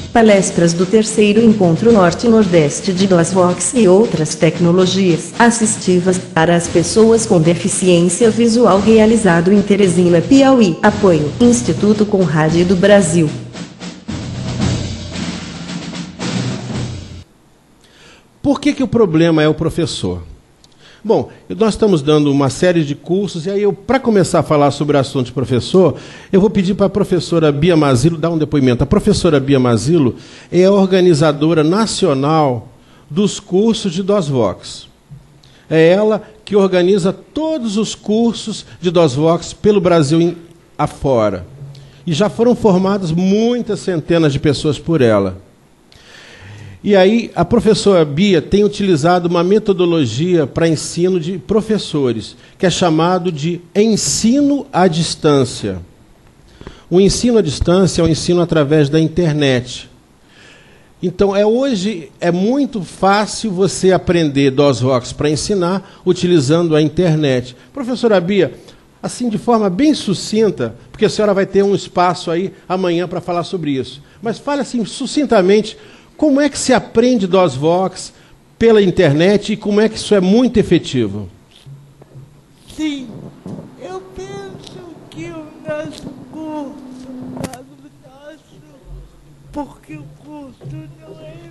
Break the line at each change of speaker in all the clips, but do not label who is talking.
palestras do terceiro Encontro Norte-Nordeste de DOSVOX e outras tecnologias assistivas para as pessoas com deficiência visual, realizado em Teresina, Piauí. Apoio Instituto Conrad do Brasil.
Por que o problema é o professor? Bom, nós estamos dando uma série de cursos, e aí para começar a falar sobre o assunto de professor, eu vou pedir para a professora Bia Mazilo dar um depoimento. A professora Bia Mazilo é a organizadora nacional dos cursos de DOSVOX. É ela que organiza todos os cursos de DOSVOX pelo Brasil afora. E já foram formadas muitas centenas de pessoas por ela. E aí, a professora Bia tem utilizado uma metodologia para ensino de professores, que é chamado de ensino à distância. O ensino à distância é o ensino através da internet. Então, hoje é muito fácil você aprender DOSVOX para ensinar utilizando a internet. Professora Bia, assim, de forma bem sucinta, porque a senhora vai ter um espaço aí amanhã para falar sobre isso, mas fale assim, sucintamente, como é que se aprende DOSVOX pela internet e como é que isso é muito efetivo?
Sim, eu penso que o nosso curso, porque o curso não é...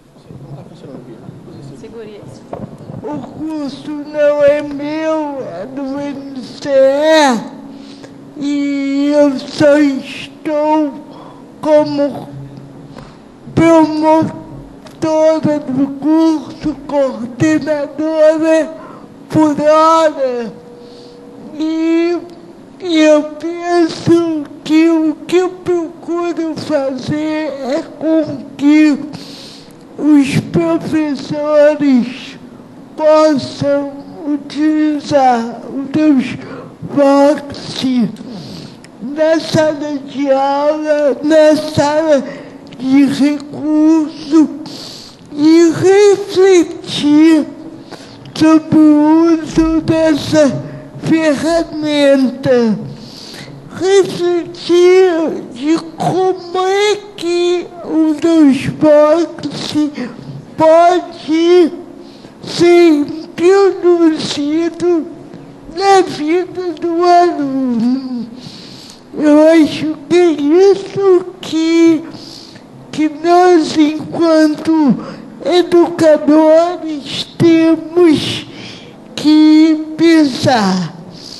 Segure isso.
O curso não é meu, é do NCE, e eu só estou como promotor do curso, coordenadora por hora, e eu penso que o que eu procuro fazer é com que os professores possam utilizar o DOSVOX na sala de aula, na sala de recurso, e refletir sobre o uso dessa ferramenta. Refletir de como é que o DOSVOX pode ser introduzido na vida do aluno. Eu acho que é isso que nós, enquanto educadores, temos que pensar.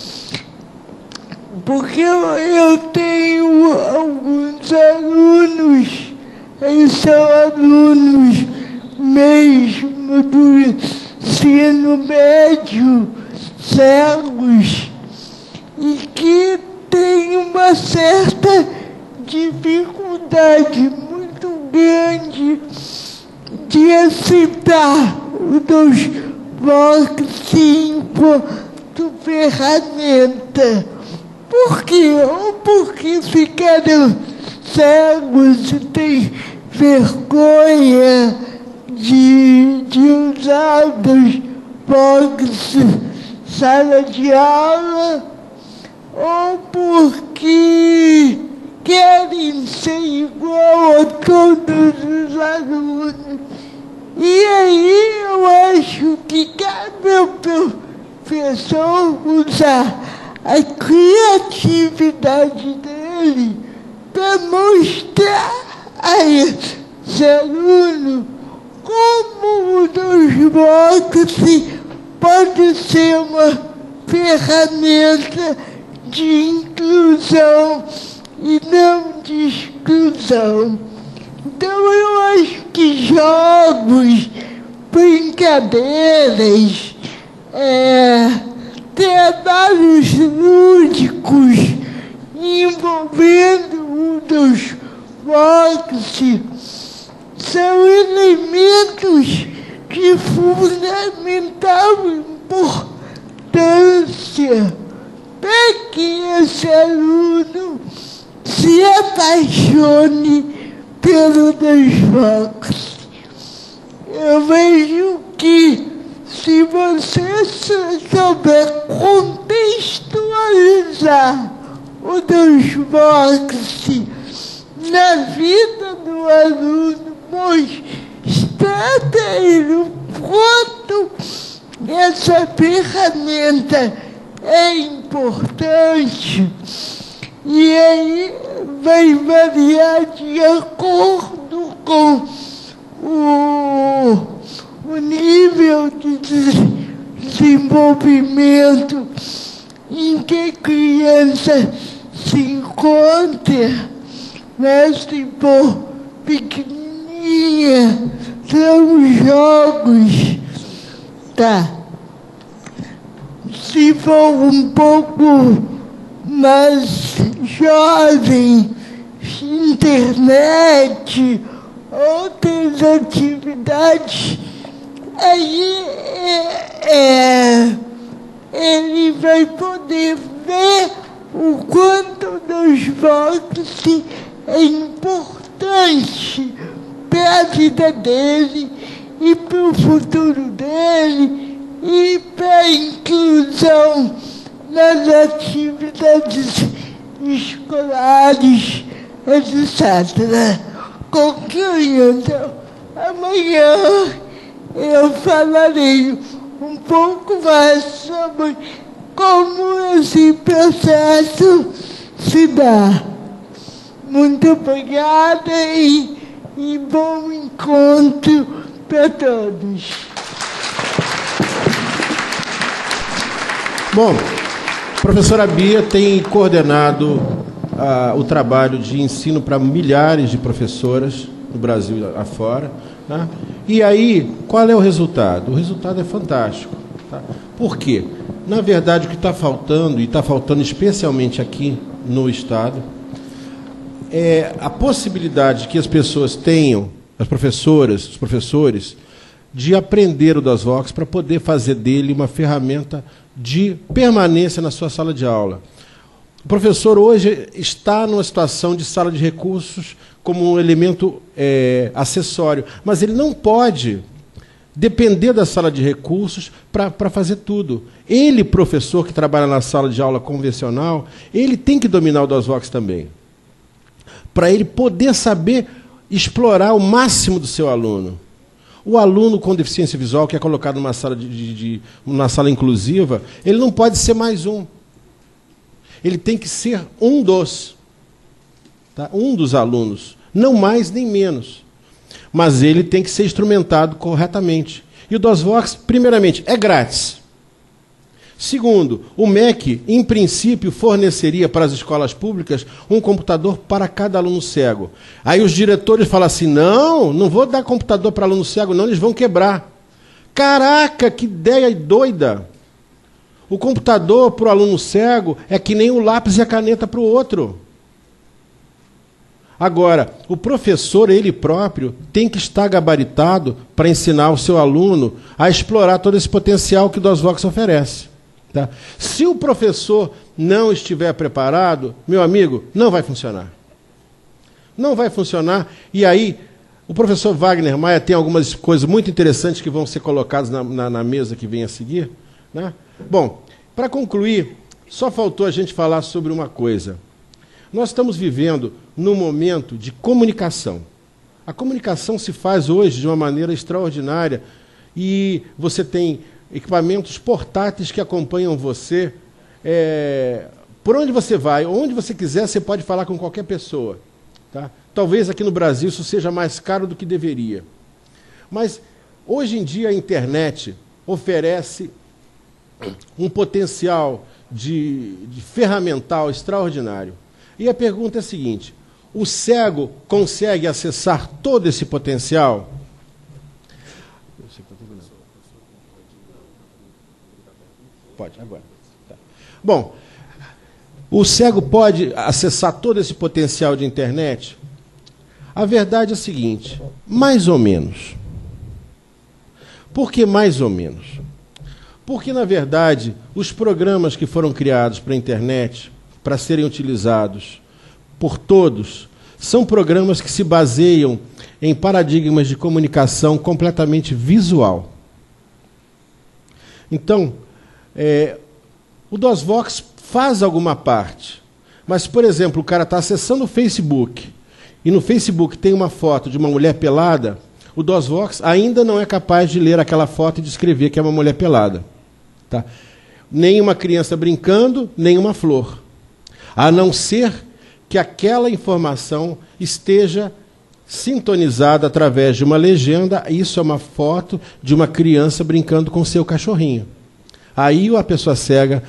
Porque eu tenho alguns alunos, eles são alunos mesmo do ensino médio, cegos, e que têm uma certa dificuldade muito grande de aceitar o DOSVOX enquanto ferramenta. Por quê? Ou porque ficaram cegos e têm vergonha de usar o DOSVOX sala de aula, ou porque querem ser igual a todos os alunos. E aí eu acho que cada professor usar a criatividade dele para mostrar a esse aluno como o DOSVOX pode ser uma ferramenta de inclusão e não de exclusão. Então eu acho que jogos, brincadeiras, trabalhos lúdicos envolvendo o DOSVOX são elementos de fundamental importância para que esse aluno se apaixone pelo DOSVOX. Eu vejo que se você souber contextualizar o DOSVOX na vida do aluno, mostrar ele o quanto essa ferramenta é importante. E aí vai variar de acordo com o nível de desenvolvimento em que a criança se encontra. Mas se for pequenininha, são jogos, tá? Se for um pouco mais jovem, internet, outras atividades, aí ele vai poder ver o quanto dos votos é importante para a vida dele e para o futuro dele e para a inclusão nas atividades escolares, etc. Concluindo, amanhã eu falarei um pouco mais sobre como esse processo se dá. Muito obrigada e bom encontro para todos.
Bom, a professora Bia tem coordenado o trabalho de ensino para milhares de professoras no Brasil e afora, né? E aí, qual é o resultado? O resultado é fantástico. Tá? Por quê? Na verdade, o que está faltando, e está faltando especialmente aqui no Estado, é a possibilidade que as pessoas tenham, as professoras, os professores, de aprender o DOSVOX para poder fazer dele uma ferramenta de permanência na sua sala de aula. O professor hoje está numa situação de sala de recursos como um elemento acessório, mas ele não pode depender da sala de recursos para fazer tudo. Ele, professor que trabalha na sala de aula convencional, ele tem que dominar o DOSVOX também, para ele poder saber explorar o máximo do seu aluno. O aluno com deficiência visual que é colocado numa sala, numa sala inclusiva, ele não pode ser mais um. Ele tem que ser um dos. Tá? Um dos alunos. Não mais nem menos. Mas ele tem que ser instrumentado corretamente. E o DOSVOX, primeiramente, é grátis. Segundo, o MEC, em princípio, forneceria para as escolas públicas um computador para cada aluno cego. Aí os diretores falam assim, não vou dar computador para aluno cego, não, eles vão quebrar. Caraca, que ideia doida! O computador para o aluno cego é que nem o lápis e a caneta para o outro. Agora, o professor, ele próprio, tem que estar gabaritado para ensinar o seu aluno a explorar todo esse potencial que o DOSVOX oferece. Tá? Se o professor não estiver preparado, meu amigo, não vai funcionar. Não vai funcionar. E aí, o professor Wagner Maia tem algumas coisas muito interessantes que vão ser colocadas na mesa que vem a seguir. Né? Bom, para concluir, só faltou a gente falar sobre uma coisa. Nós estamos vivendo num momento de comunicação. A comunicação se faz hoje de uma maneira extraordinária e você tem equipamentos portáteis que acompanham você. Por onde você vai, onde você quiser, você pode falar com qualquer pessoa. Tá? Talvez aqui no Brasil isso seja mais caro do que deveria. Mas, hoje em dia, a internet oferece um potencial de ferramental extraordinário. E a pergunta é a seguinte, o cego consegue acessar todo esse potencial? Pode, agora. Tá. Bom, o cego pode acessar todo esse potencial de internet? A verdade é a seguinte, mais ou menos. Por que mais ou menos? Porque, na verdade, os programas que foram criados para a internet, para serem utilizados por todos, são programas que se baseiam em paradigmas de comunicação completamente visual. Então, o DOSVOX faz alguma parte, mas, por exemplo, o cara está acessando o Facebook e no Facebook tem uma foto de uma mulher pelada, o DOSVOX ainda não é capaz de ler aquela foto e descrever que é uma mulher pelada. Tá? Nem uma criança brincando, nem uma flor. A não ser que aquela informação esteja sintonizada através de uma legenda. Isso é uma foto de uma criança brincando com seu cachorrinho. Aí a pessoa cega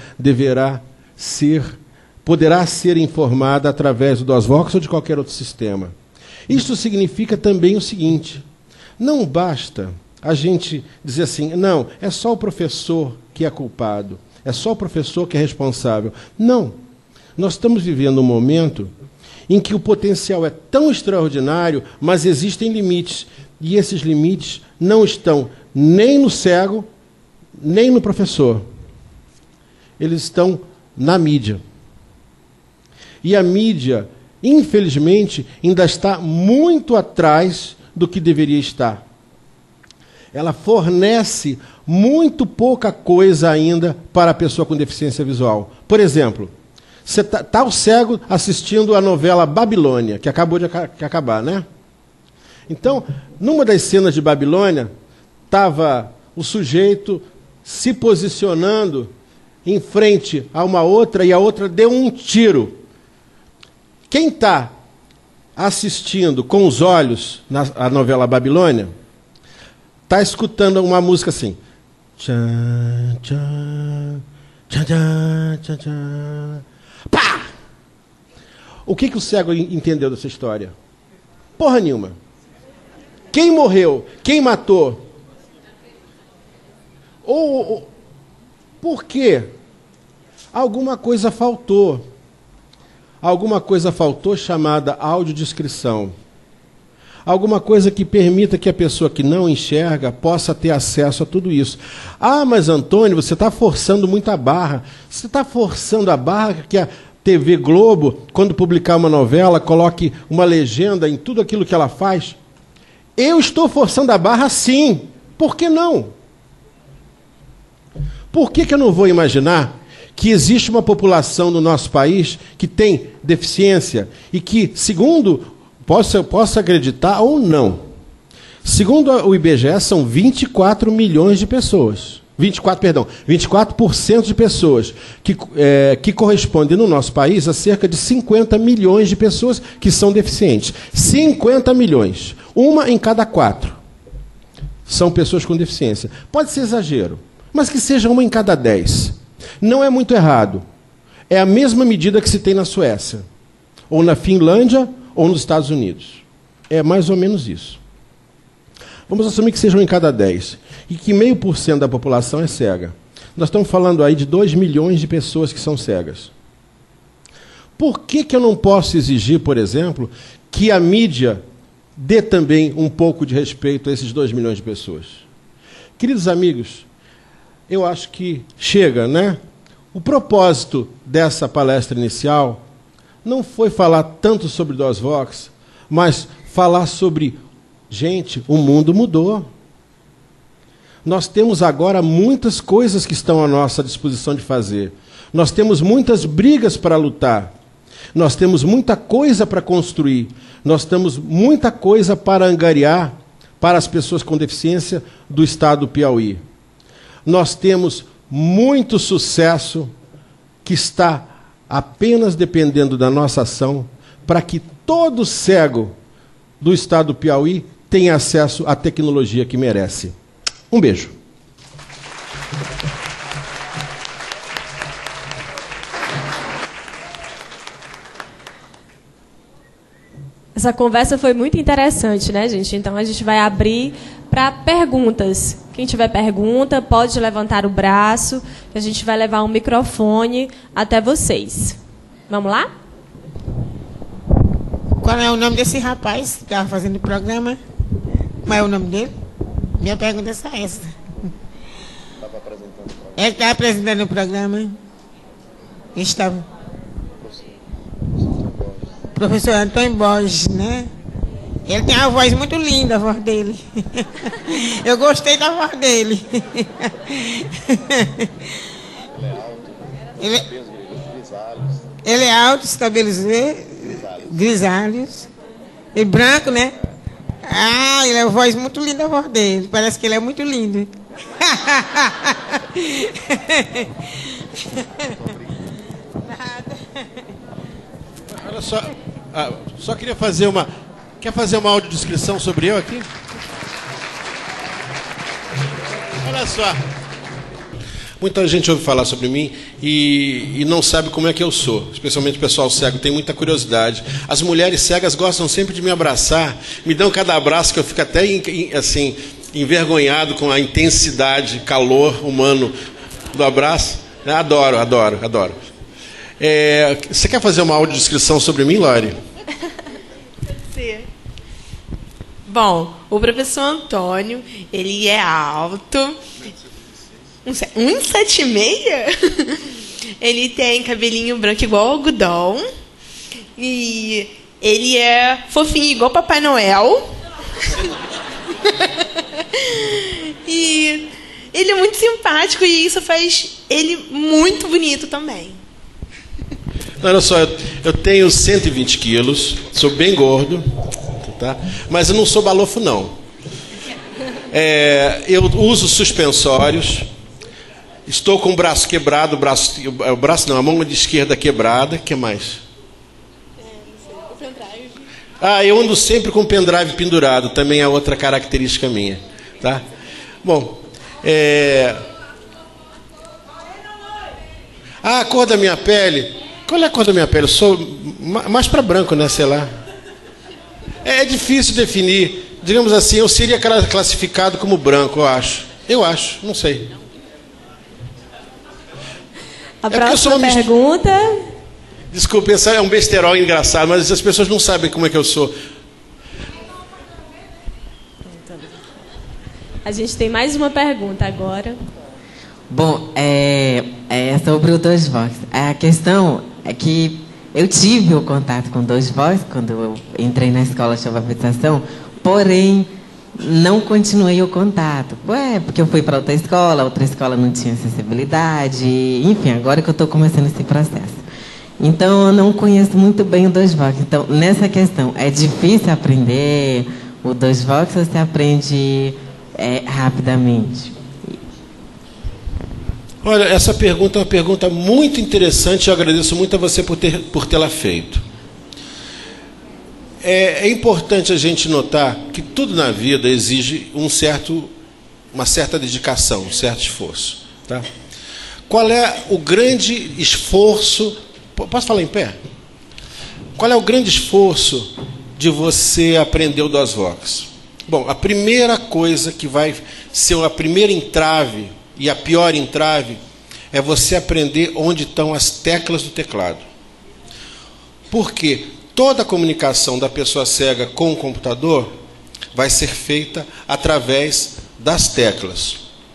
poderá ser informada através do DOSVOX ou de qualquer outro sistema. Isso significa também o seguinte: não basta a gente dizer assim, não, é só o professor que é culpado, é só o professor que é responsável. Não. Nós estamos vivendo um momento em que o potencial é tão extraordinário, mas existem limites. E esses limites não estão nem no cego, nem no professor. Eles estão na mídia. E a mídia, infelizmente, ainda está muito atrás do que deveria estar. Ela fornece muito pouca coisa ainda para a pessoa com deficiência visual. Por exemplo, você tá o cego assistindo a novela Babilônia, que acabou de acabar, né? Então, numa das cenas de Babilônia, estava o sujeito se posicionando em frente a uma outra e a outra deu um tiro. Quem está assistindo com os olhos a novela Babilônia está escutando uma música assim. Tchan, tchan, tchan, tchan, tchan, tchan. Pá! O que o cego entendeu dessa história? Porra nenhuma. Quem morreu? Quem matou? Por quê? Alguma coisa faltou. Alguma coisa faltou chamada audiodescrição. Alguma coisa que permita que a pessoa que não enxerga possa ter acesso a tudo isso. Ah, mas Antônio, você está forçando muito a barra. Você está forçando a barra que a TV Globo, quando publicar uma novela, coloque uma legenda em tudo aquilo que ela faz? Eu estou forçando a barra, sim. Por que não? Por que eu não vou imaginar que existe uma população no nosso país que tem deficiência e que, segundo, possa acreditar ou não, segundo o IBGE, são 24 milhões de pessoas. 24% de pessoas que correspondem no nosso país a cerca de 50 milhões de pessoas que são deficientes. 50 milhões. Uma em cada 4 são pessoas com deficiência. Pode ser exagero, mas que seja uma em cada 10. Não é muito errado. É a mesma medida que se tem na Suécia, ou na Finlândia, ou nos Estados Unidos. É mais ou menos isso. Vamos assumir que sejam em cada 10. E que 0,5% da população é cega. Nós estamos falando aí de 2 milhões de pessoas que são cegas. Por que eu não posso exigir, por exemplo, que a mídia dê também um pouco de respeito a esses 2 milhões de pessoas? Queridos amigos, eu acho que chega, né? O propósito dessa palestra inicial não foi falar tanto sobre DOSVOX, mas falar sobre, gente, o mundo mudou. Nós temos agora muitas coisas que estão à nossa disposição de fazer. Nós temos muitas brigas para lutar. Nós temos muita coisa para construir. Nós temos muita coisa para angariar para as pessoas com deficiência do estado do Piauí. Nós temos muito sucesso que está apenas dependendo da nossa ação para que todo cego do estado do Piauí tenha acesso à tecnologia que merece. Um beijo.
Essa conversa foi muito interessante, né, gente? Então, a gente vai abrir para perguntas. Quem tiver pergunta, pode levantar o braço, que a gente vai levar um microfone até vocês. Vamos lá?
Qual é o nome desse rapaz que estava fazendo o programa? Qual é o nome dele? Minha pergunta é só essa. Ele está apresentando o programa. Estava. Professor Antônio Borges, né? Ele tem uma voz muito linda, a voz dele. Eu gostei da voz dele. Ele é alto, estabelecer, grisalhos. E branco, né? Ah, ele é uma voz muito linda, a voz dele. Parece que ele é muito lindo.
Olha só, só queria fazer uma... Quer fazer uma audiodescrição sobre eu aqui? Olha só. Muita gente ouve falar sobre mim e não sabe como é que eu sou. Especialmente o pessoal cego tem muita curiosidade. As mulheres cegas gostam sempre de me abraçar. Me dão cada abraço que eu fico até assim, envergonhado com a intensidade, calor humano do abraço. Adoro, adoro, adoro. Você quer fazer uma audiodescrição sobre mim, Lori?
Sim. Bom, o professor Antônio, ele é alto, 1,76? Ele tem cabelinho branco igual algodão. E ele é fofinho igual Papai Noel. E ele é muito simpático e isso faz ele muito bonito também.
Olha só, eu tenho 120 quilos, sou bem gordo, tá? Mas eu não sou balofo, não. Eu uso suspensórios, estou com o braço quebrado, a mão de esquerda quebrada. O que mais?
O pendrive.
Eu ando sempre com o pendrive pendurado, também é outra característica minha, tá? Bom, a cor da minha pele... Qual é a cor da minha pele? Eu sou mais para branco, né? Sei lá. É difícil definir. Digamos assim, eu seria classificado como branco, eu acho. Eu acho, não sei.
A próxima pergunta...
Desculpe, esse é um besterol engraçado, mas as pessoas não sabem como é que eu sou.
A gente tem mais uma pergunta agora.
Bom, é sobre o 2Vox. A questão é que eu tive o contato com o 2Vox quando eu entrei na escola de alfabetização, porém não continuei o contato. Porque eu fui para outra escola não tinha acessibilidade, enfim, agora que eu estou começando esse processo. Então, eu não conheço muito bem o 2Vox. Então, nessa questão, é difícil aprender o 2Vox ou você aprende rapidamente?
Olha, essa pergunta é uma pergunta muito interessante e eu agradeço muito a você por tê-la feito. É importante a gente notar que tudo na vida exige uma certa dedicação, um certo esforço. Tá? Qual é o grande esforço... Posso falar em pé? Qual é o grande esforço de você aprender o 2Vox? Bom, a primeira coisa que vai ser a primeira entrave e a pior entrave é você aprender onde estão as teclas do teclado. Porque toda a comunicação da pessoa cega com o computador vai ser feita através das teclas.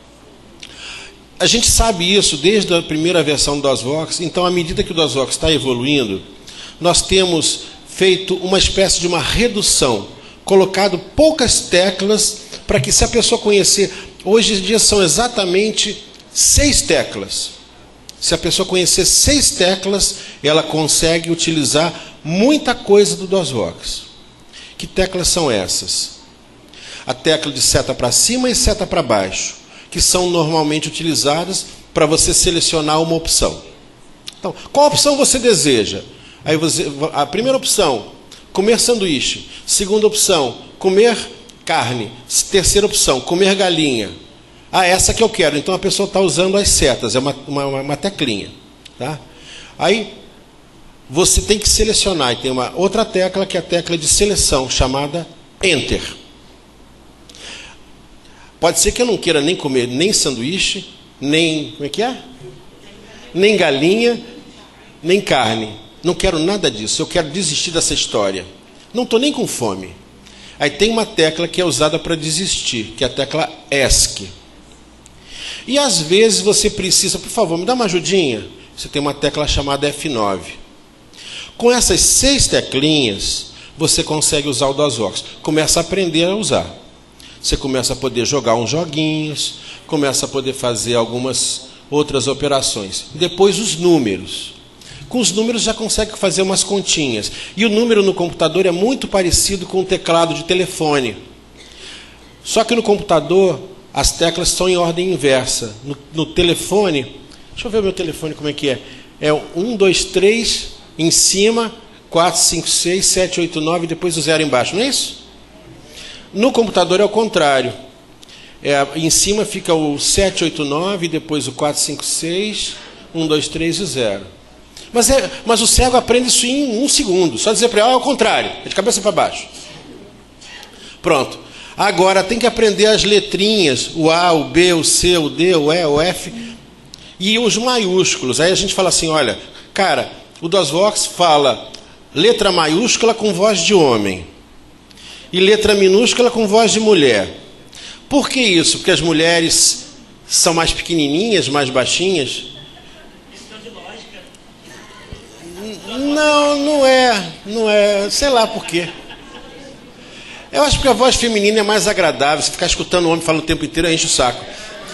A gente sabe isso desde a primeira versão do 2Vox, então à medida que o 2Vox está evoluindo, nós temos feito uma espécie de uma redução, colocado poucas teclas para que, se a pessoa conhecer... Hoje em dia são exatamente 6 teclas. Se a pessoa conhecer 6 teclas, ela consegue utilizar muita coisa do 2Vox. Que teclas são essas? A tecla de seta para cima e seta para baixo, que são normalmente utilizadas para você selecionar uma opção. Então, qual opção você deseja? Aí a primeira opção, comer sanduíche. Segunda opção, comer carne. Terceira opção, comer galinha. Essa que eu quero. Então a pessoa está usando as setas, é uma teclinha. Tá? Aí você tem que selecionar, e tem uma outra tecla que é a tecla de seleção, chamada Enter. Pode ser que eu não queira nem comer nem sanduíche, nem... Como é que é? Nem galinha, nem carne. Não quero nada disso, eu quero desistir dessa história. Não estou nem com fome. Aí tem uma tecla que é usada para desistir, que é a tecla ESC. E às vezes você precisa, por favor, me dá uma ajudinha. Você tem uma tecla chamada F9. Com essas 6 teclinhas, você consegue usar o 2Vox. Começa a aprender a usar. Você começa a poder jogar uns joguinhos, começa a poder fazer algumas outras operações. Depois os números. com os números já consegue fazer umas continhas. E o número no computador é muito parecido com o teclado de telefone. Só que no computador, as teclas são em ordem inversa. No telefone, deixa eu ver o meu telefone como é que é. É 1, 2, 3 em cima, 4, 5, 6, 7, 8, 9 e depois o 0 embaixo, não é isso? No computador é o contrário. Em cima fica o 7, 8, 9, depois o 4, 5, 6, 1, 2, 3 e o 0. Mas o cego aprende isso em 1 segundo. Só dizer para ele, é o contrário, é de cabeça para baixo. Pronto. Agora tem que aprender as letrinhas, o A, o B, o C, o D, o E, o F e os maiúsculos. Aí a gente fala assim, olha, cara, o DOSVOX fala letra maiúscula com voz de homem e letra minúscula com voz de mulher. Por que isso? Porque as mulheres são mais pequenininhas, mais baixinhas?
Questão de lógica.
Não é, sei lá por quê. Eu acho que a voz feminina é mais agradável. Se ficar escutando o homem falando o tempo inteiro, enche o saco.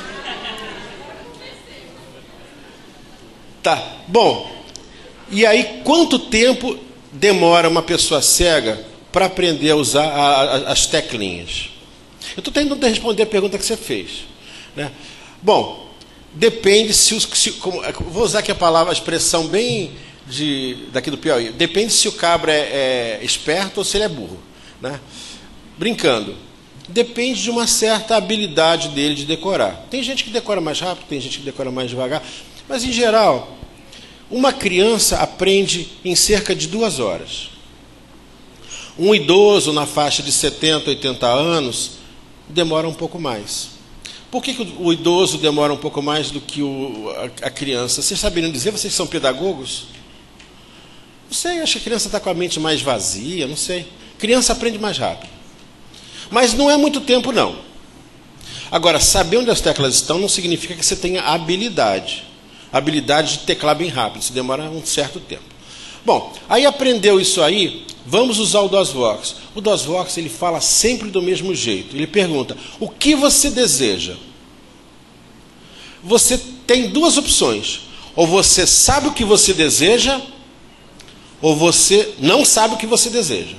Tá, bom. E aí, quanto tempo demora uma pessoa cega para aprender a usar as teclinhas? Eu estou tentando responder a pergunta que você fez, né? Bom, depende vou usar aqui a expressão bem daqui do Piauí. Depende se o cabra é esperto ou se ele é burro, né? Brincando. Depende de uma certa habilidade dele de decorar. Tem gente que decora mais rápido, tem gente que decora mais devagar, mas em geral, uma criança aprende em cerca de 2 horas. Um idoso na faixa de 70, 80 anos demora um pouco mais. Por que o idoso demora um pouco mais do que a criança? Vocês saberiam dizer? Vocês são pedagogos? Não sei, acho que a criança está com a mente mais vazia, não sei. Criança aprende mais rápido. Mas não é muito tempo, não. Agora, saber onde as teclas estão não significa que você tenha habilidade. Habilidade de teclar bem rápido. Isso demora um certo tempo. Bom, aí aprendeu isso aí, vamos usar o DOSVOX. O DOSVOX, ele fala sempre do mesmo jeito. Ele pergunta, o que você deseja? Você tem 2 opções. Ou você sabe o que você deseja, ou você não sabe o que você deseja.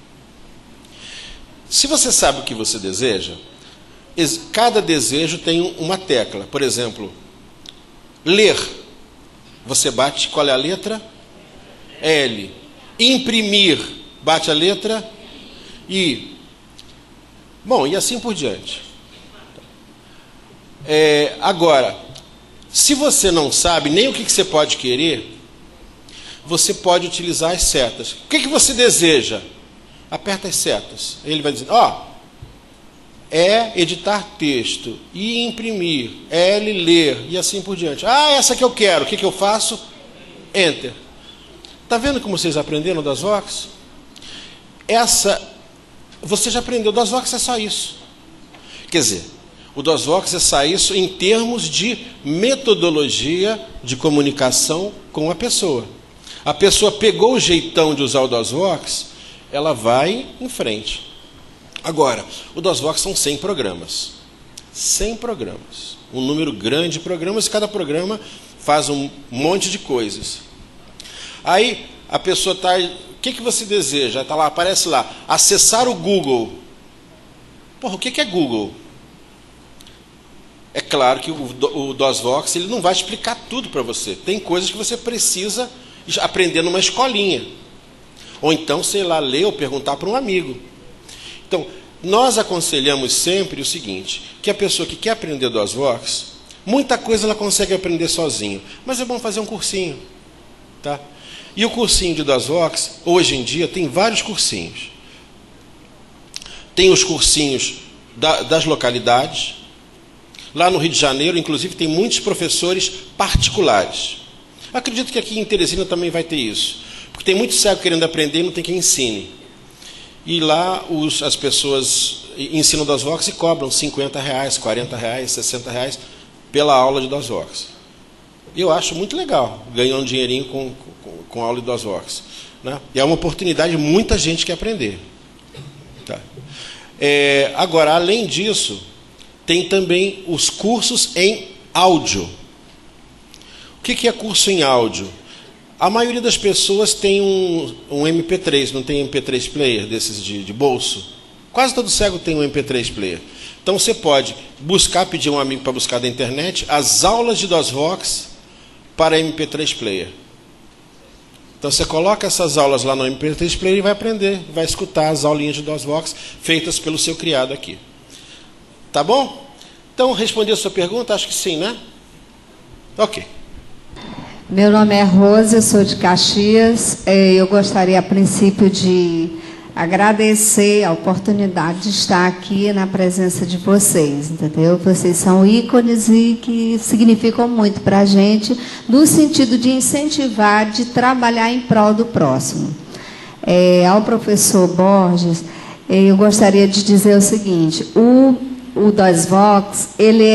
Se você sabe o que você deseja, cada desejo tem uma tecla. Por exemplo, ler. Você bate, qual é a letra? L. Imprimir. Bate a letra I. Bom, e assim por diante. Agora, se você não sabe nem o que você pode querer, você pode utilizar as setas. O que você deseja? Aperta as setas. Ele vai dizer, editar texto, I, imprimir, L, ler, e assim por diante. Essa que eu quero, o que eu faço? Enter. Está vendo como vocês aprenderam o DOSVOX? Você já aprendeu, o DOSVOX é só isso. Quer dizer, o DOSVOX é só isso em termos de metodologia de comunicação com a pessoa. A pessoa pegou o jeitão de usar o DOSVOX, ela vai em frente. Agora, o DOSVOX são 100 programas. 100 programas. Um número grande de programas, e cada programa faz um monte de coisas. Aí, a pessoa está... O que você deseja? Tá lá, aparece lá, acessar o Google. Porra, o que é Google? É claro que o DOSVOX ele não vai explicar tudo para você. Tem coisas que você precisa aprender numa escolinha. Ou então, sei lá, ler ou perguntar para um amigo. Então, nós aconselhamos sempre o seguinte, que a pessoa que quer aprender DOSVOX, muita coisa ela consegue aprender sozinho, mas é bom fazer um cursinho. Tá? E o cursinho de DOSVOX, hoje em dia, tem vários cursinhos. Tem os cursinhos das localidades. Lá no Rio de Janeiro, inclusive, tem muitos professores particulares. Acredito que aqui em Teresina também vai ter isso. Porque tem muito cego querendo aprender e não tem quem ensine. E lá as pessoas ensinam DOSVOX e cobram R$50, R$40, R$60 pela aula de DOSVOX. Eu acho muito legal ganhar um dinheirinho com a aula de DOSVOX, né? E é uma oportunidade, muita gente quer aprender. Tá. Agora, além disso, tem também os cursos em áudio. O que é curso em áudio? A maioria das pessoas tem um MP3, não tem MP3 player desses de bolso? Quase todo cego tem um MP3 player. Então você pode buscar, pedir um amigo para buscar da internet, as aulas de DOSVox para MP3 player. Então você coloca essas aulas lá no MP3 player e vai aprender, vai escutar as aulinhas de DOSVox feitas pelo seu criado aqui. Tá bom? Então, respondi a sua pergunta? Acho que sim, né? Ok.
Meu nome é Rosa, eu sou de Caxias. Eu gostaria, a princípio, de agradecer a oportunidade de estar aqui na presença de vocês, entendeu? Vocês são ícones e que significam muito para a gente, no sentido de incentivar, de trabalhar em prol do próximo. Ao professor Borges, eu gostaria de dizer o seguinte: o DOSVox,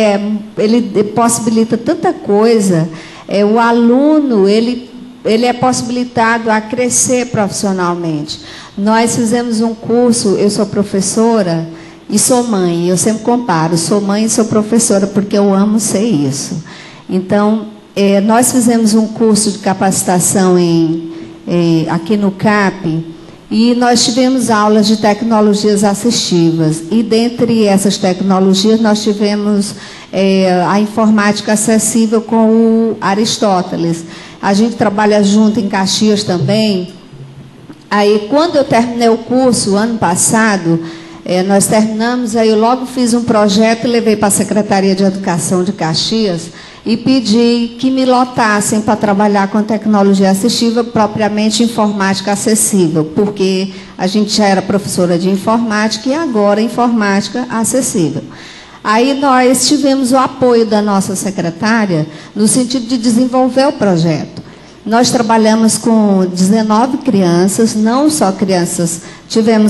ele possibilita tanta coisa. O aluno, ele é possibilitado a crescer profissionalmente. Nós fizemos um curso, eu sou professora e sou mãe, eu sempre comparo, sou mãe e sou professora, porque eu amo ser isso. Então, nós fizemos um curso de capacitação aqui no CAP, e nós tivemos aulas de tecnologias assistivas. E dentre essas tecnologias, nós tivemos a informática acessível com o Aristóteles. A gente trabalha junto em Caxias também. Aí, quando eu terminei o curso, ano passado, nós terminamos, aí eu logo fiz um projeto e levei para a Secretaria de Educação de Caxias e pedi que me lotassem para trabalhar com tecnologia assistiva, propriamente informática acessível, porque a gente já era professora de informática e agora informática acessível. Aí nós tivemos o apoio da nossa secretária no sentido de desenvolver o projeto. Nós trabalhamos com 19 crianças, não só crianças, tivemos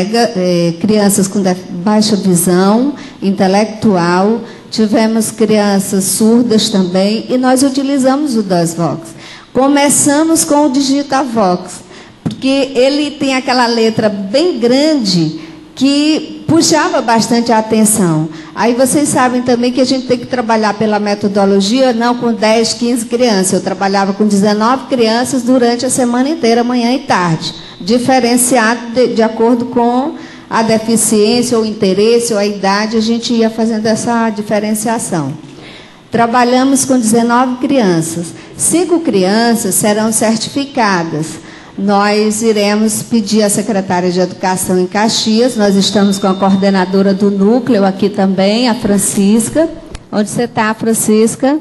crianças com baixa visão, intelectual, tivemos crianças surdas também, e nós utilizamos o DOSVox. Começamos com o DigitaVox, porque ele tem aquela letra bem grande que puxava bastante a atenção. Aí vocês sabem também que a gente tem que trabalhar pela metodologia, não com 10, 15 crianças. Eu trabalhava com 19 crianças durante a semana inteira, manhã e tarde, diferenciado de acordo com a deficiência, ou o interesse, ou a idade, a gente ia fazendo essa diferenciação. Trabalhamos com 19 crianças. 5 crianças serão certificadas. Nós iremos pedir à secretária de Educação em Caxias, nós estamos com a coordenadora do núcleo aqui também, a Francisca. Onde você está, Francisca?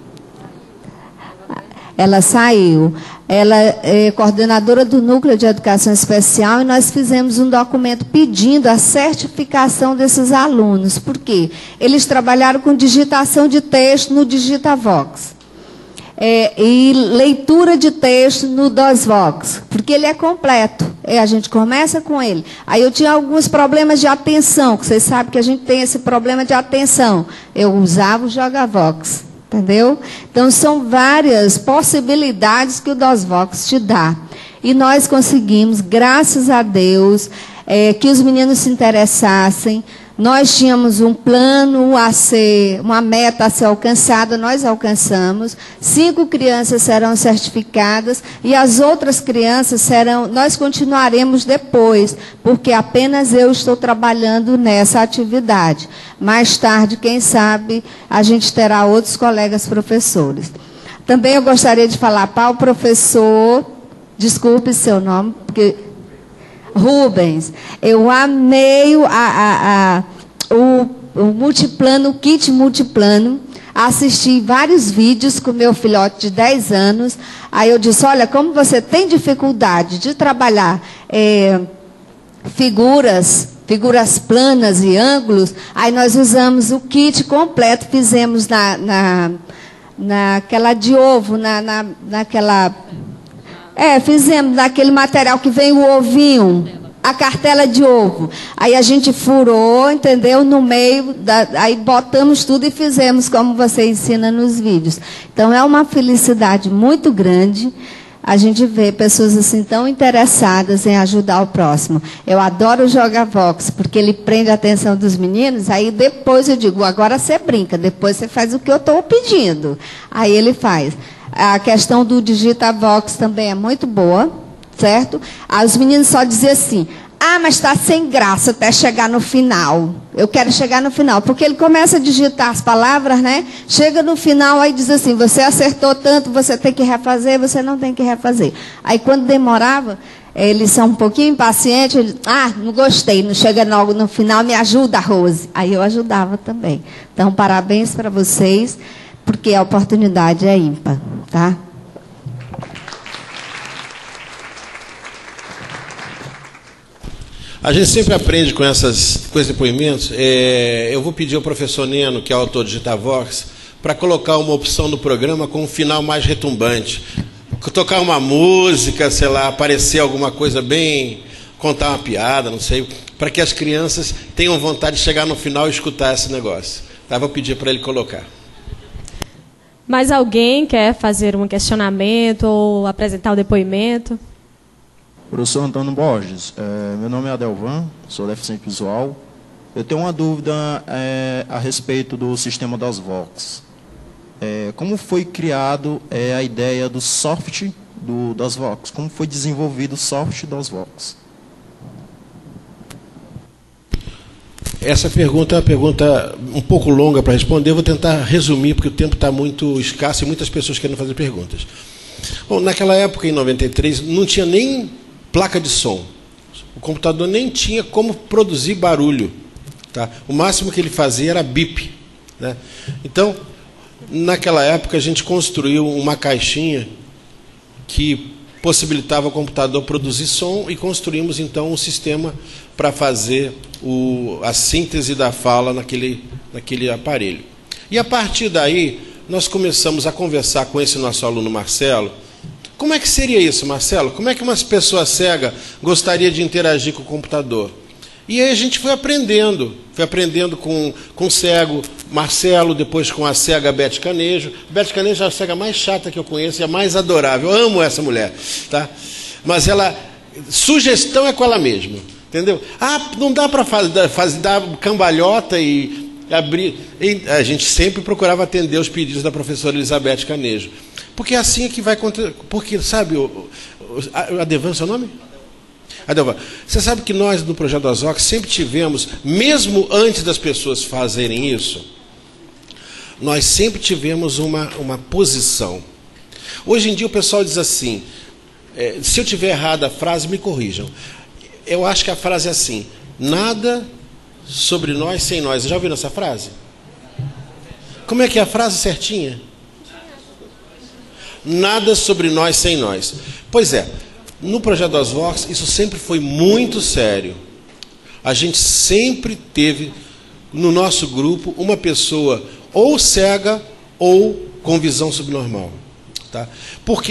Ela saiu. Ela é coordenadora do Núcleo de Educação Especial e nós fizemos um documento pedindo a certificação desses alunos. Por quê? Eles trabalharam com digitação de texto no DigitaVox. E leitura de texto no DOSVox, porque ele é completo. A gente começa com ele. Aí eu tinha alguns problemas de atenção, que vocês sabem que a gente tem esse problema de atenção. Eu usava o JogaVox, entendeu? Então, são várias possibilidades que o DOSVox te dá. E nós conseguimos, graças a Deus, que os meninos se interessassem. Nós tínhamos um plano uma meta a ser alcançada, nós alcançamos. 5 crianças serão certificadas e as outras crianças nós continuaremos depois, porque apenas eu estou trabalhando nessa atividade. Mais tarde, quem sabe, a gente terá outros colegas professores. Também eu gostaria de falar para o professor, desculpe seu nome, porque... Rubens, eu amei o multiplano, o kit multiplano, assisti vários vídeos com meu filhote de 10 anos, aí eu disse, olha, como você tem dificuldade de trabalhar figuras planas e ângulos, aí nós usamos o kit completo, fizemos naquela de ovo, naquela... fizemos naquele material que vem o ovinho, a cartela de ovo. Aí a gente furou, entendeu? No meio, aí botamos tudo e fizemos como você ensina nos vídeos. Então, é uma felicidade muito grande a gente ver pessoas assim tão interessadas em ajudar o próximo. Eu adoro o JogaVox, porque ele prende a atenção dos meninos, aí depois eu digo, agora você brinca, depois você faz o que eu estou pedindo. Aí ele faz. A questão do Digitavox também é muito boa, certo? Aí os meninos só diziam assim, mas está sem graça até chegar no final. Eu quero chegar no final. Porque ele começa a digitar as palavras, né? Chega no final, aí diz assim, você acertou tanto, você tem que refazer, você não tem que refazer. Aí quando demorava, eles são um pouquinho impacientes, eles, não gostei, não chega logo no final, me ajuda, Rose. Aí eu ajudava também. Então, parabéns para vocês, porque a oportunidade é ímpar, tá?
A gente sempre aprende com esses depoimentos. Eu vou pedir ao professor Neno, que é autor do Digitavox, para colocar uma opção no programa com um final mais retumbante. Tocar uma música, sei lá, aparecer alguma coisa bem... contar uma piada, não sei, para que as crianças tenham vontade de chegar no final e escutar esse negócio. Tá? Vou pedir para ele colocar.
Mais alguém quer fazer um questionamento ou apresentar o depoimento?
Professor Antônio Borges, meu nome é Adelvan, sou deficiente visual. Eu tenho uma dúvida a respeito do sistema das Vox. Como foi criado a ideia do software das Vox? Como foi desenvolvido o software das Vox?
Essa pergunta é uma pergunta um pouco longa para responder. Eu vou tentar resumir, porque o tempo está muito escasso e muitas pessoas querem fazer perguntas. Bom, naquela época, em 93, não tinha nem placa de som. O computador nem tinha como produzir barulho. Tá? O máximo que ele fazia era bip. Né? Então, naquela época, a gente construiu uma caixinha que possibilitava ao computador produzir som e construímos, então, um sistema para fazer a síntese da fala naquele aparelho. E, a partir daí, nós começamos a conversar com esse nosso aluno Marcelo. Como é que seria isso, Marcelo? Como é que uma pessoa cega gostaria de interagir com o computador? E aí a gente foi aprendendo com o cego Marcelo, depois com a cega Beth Canejo. Beth Canejo é a cega mais chata que eu conheço e a mais adorável. Eu amo essa mulher, tá? Mas sugestão é com ela mesma, entendeu? Não dá para dar cambalhota e abrir. A gente sempre procurava atender os pedidos da professora Elizabeth Canejo. Porque é assim que vai acontecer. Porque, sabe, Adevan, seu nome? Adevan. Você sabe que nós, no Projeto das Vox, sempre tivemos, mesmo antes das pessoas fazerem isso, nós sempre tivemos uma posição. Hoje em dia o pessoal diz assim, se eu tiver errada a frase, me corrijam. Eu acho que a frase é assim, nada sobre nós sem nós. Já ouviram essa frase? Como é que é a frase certinha? Nada sobre nós sem nós. Pois é, no Projeto das Vox, isso sempre foi muito sério. A gente sempre teve, no nosso grupo, uma pessoa ou cega ou com visão subnormal. Tá? Porque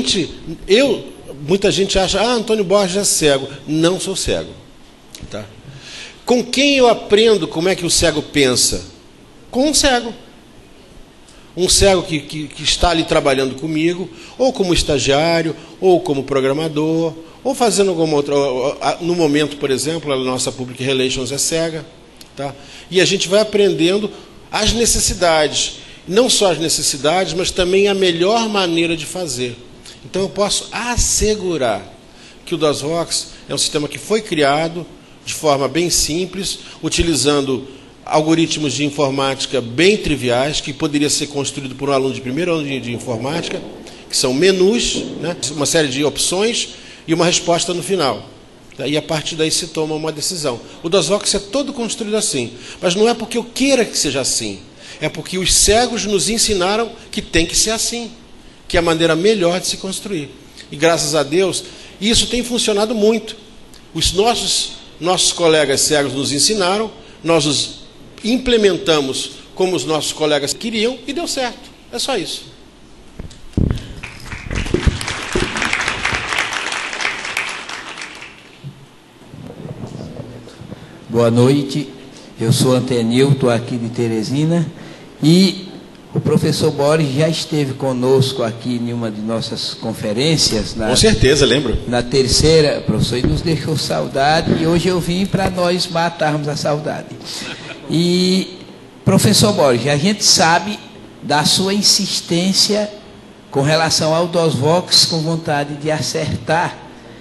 muita gente acha, Antônio Borges é cego. Não sou cego. Tá? Com quem eu aprendo como é que o cego pensa? Com um cego. Um cego que está ali trabalhando comigo, ou como estagiário, ou como programador, ou fazendo alguma outra... No momento, por exemplo, a nossa Public Relations é cega. Tá? E a gente vai aprendendo as necessidades. Não só as necessidades, mas também a melhor maneira de fazer. Então eu posso assegurar que o das Vox é um sistema que foi criado de forma bem simples, utilizando algoritmos de informática bem triviais, que poderia ser construído por um aluno de primeiro ano de informática, que são menus, né, uma série de opções e uma resposta no final. E a partir daí se toma uma decisão. O das Vox é todo construído assim, mas não é porque eu queira que seja assim, é porque os cegos nos ensinaram que tem que ser assim, que é a maneira melhor de se construir. E graças a Deus, isso tem funcionado muito. Os nossos colegas cegos nos ensinaram, nós os implementamos como os nossos colegas queriam e deu certo. É só isso.
Boa noite, eu sou Antenil, estou aqui de Teresina e o professor Borges já esteve conosco aqui em uma de nossas conferências. Com
certeza, lembro.
Na terceira, professor, e nos deixou saudade e hoje eu vim para nós matarmos a saudade. E, professor Borges, a gente sabe da sua insistência com relação ao DOSVOX, com vontade de acertar.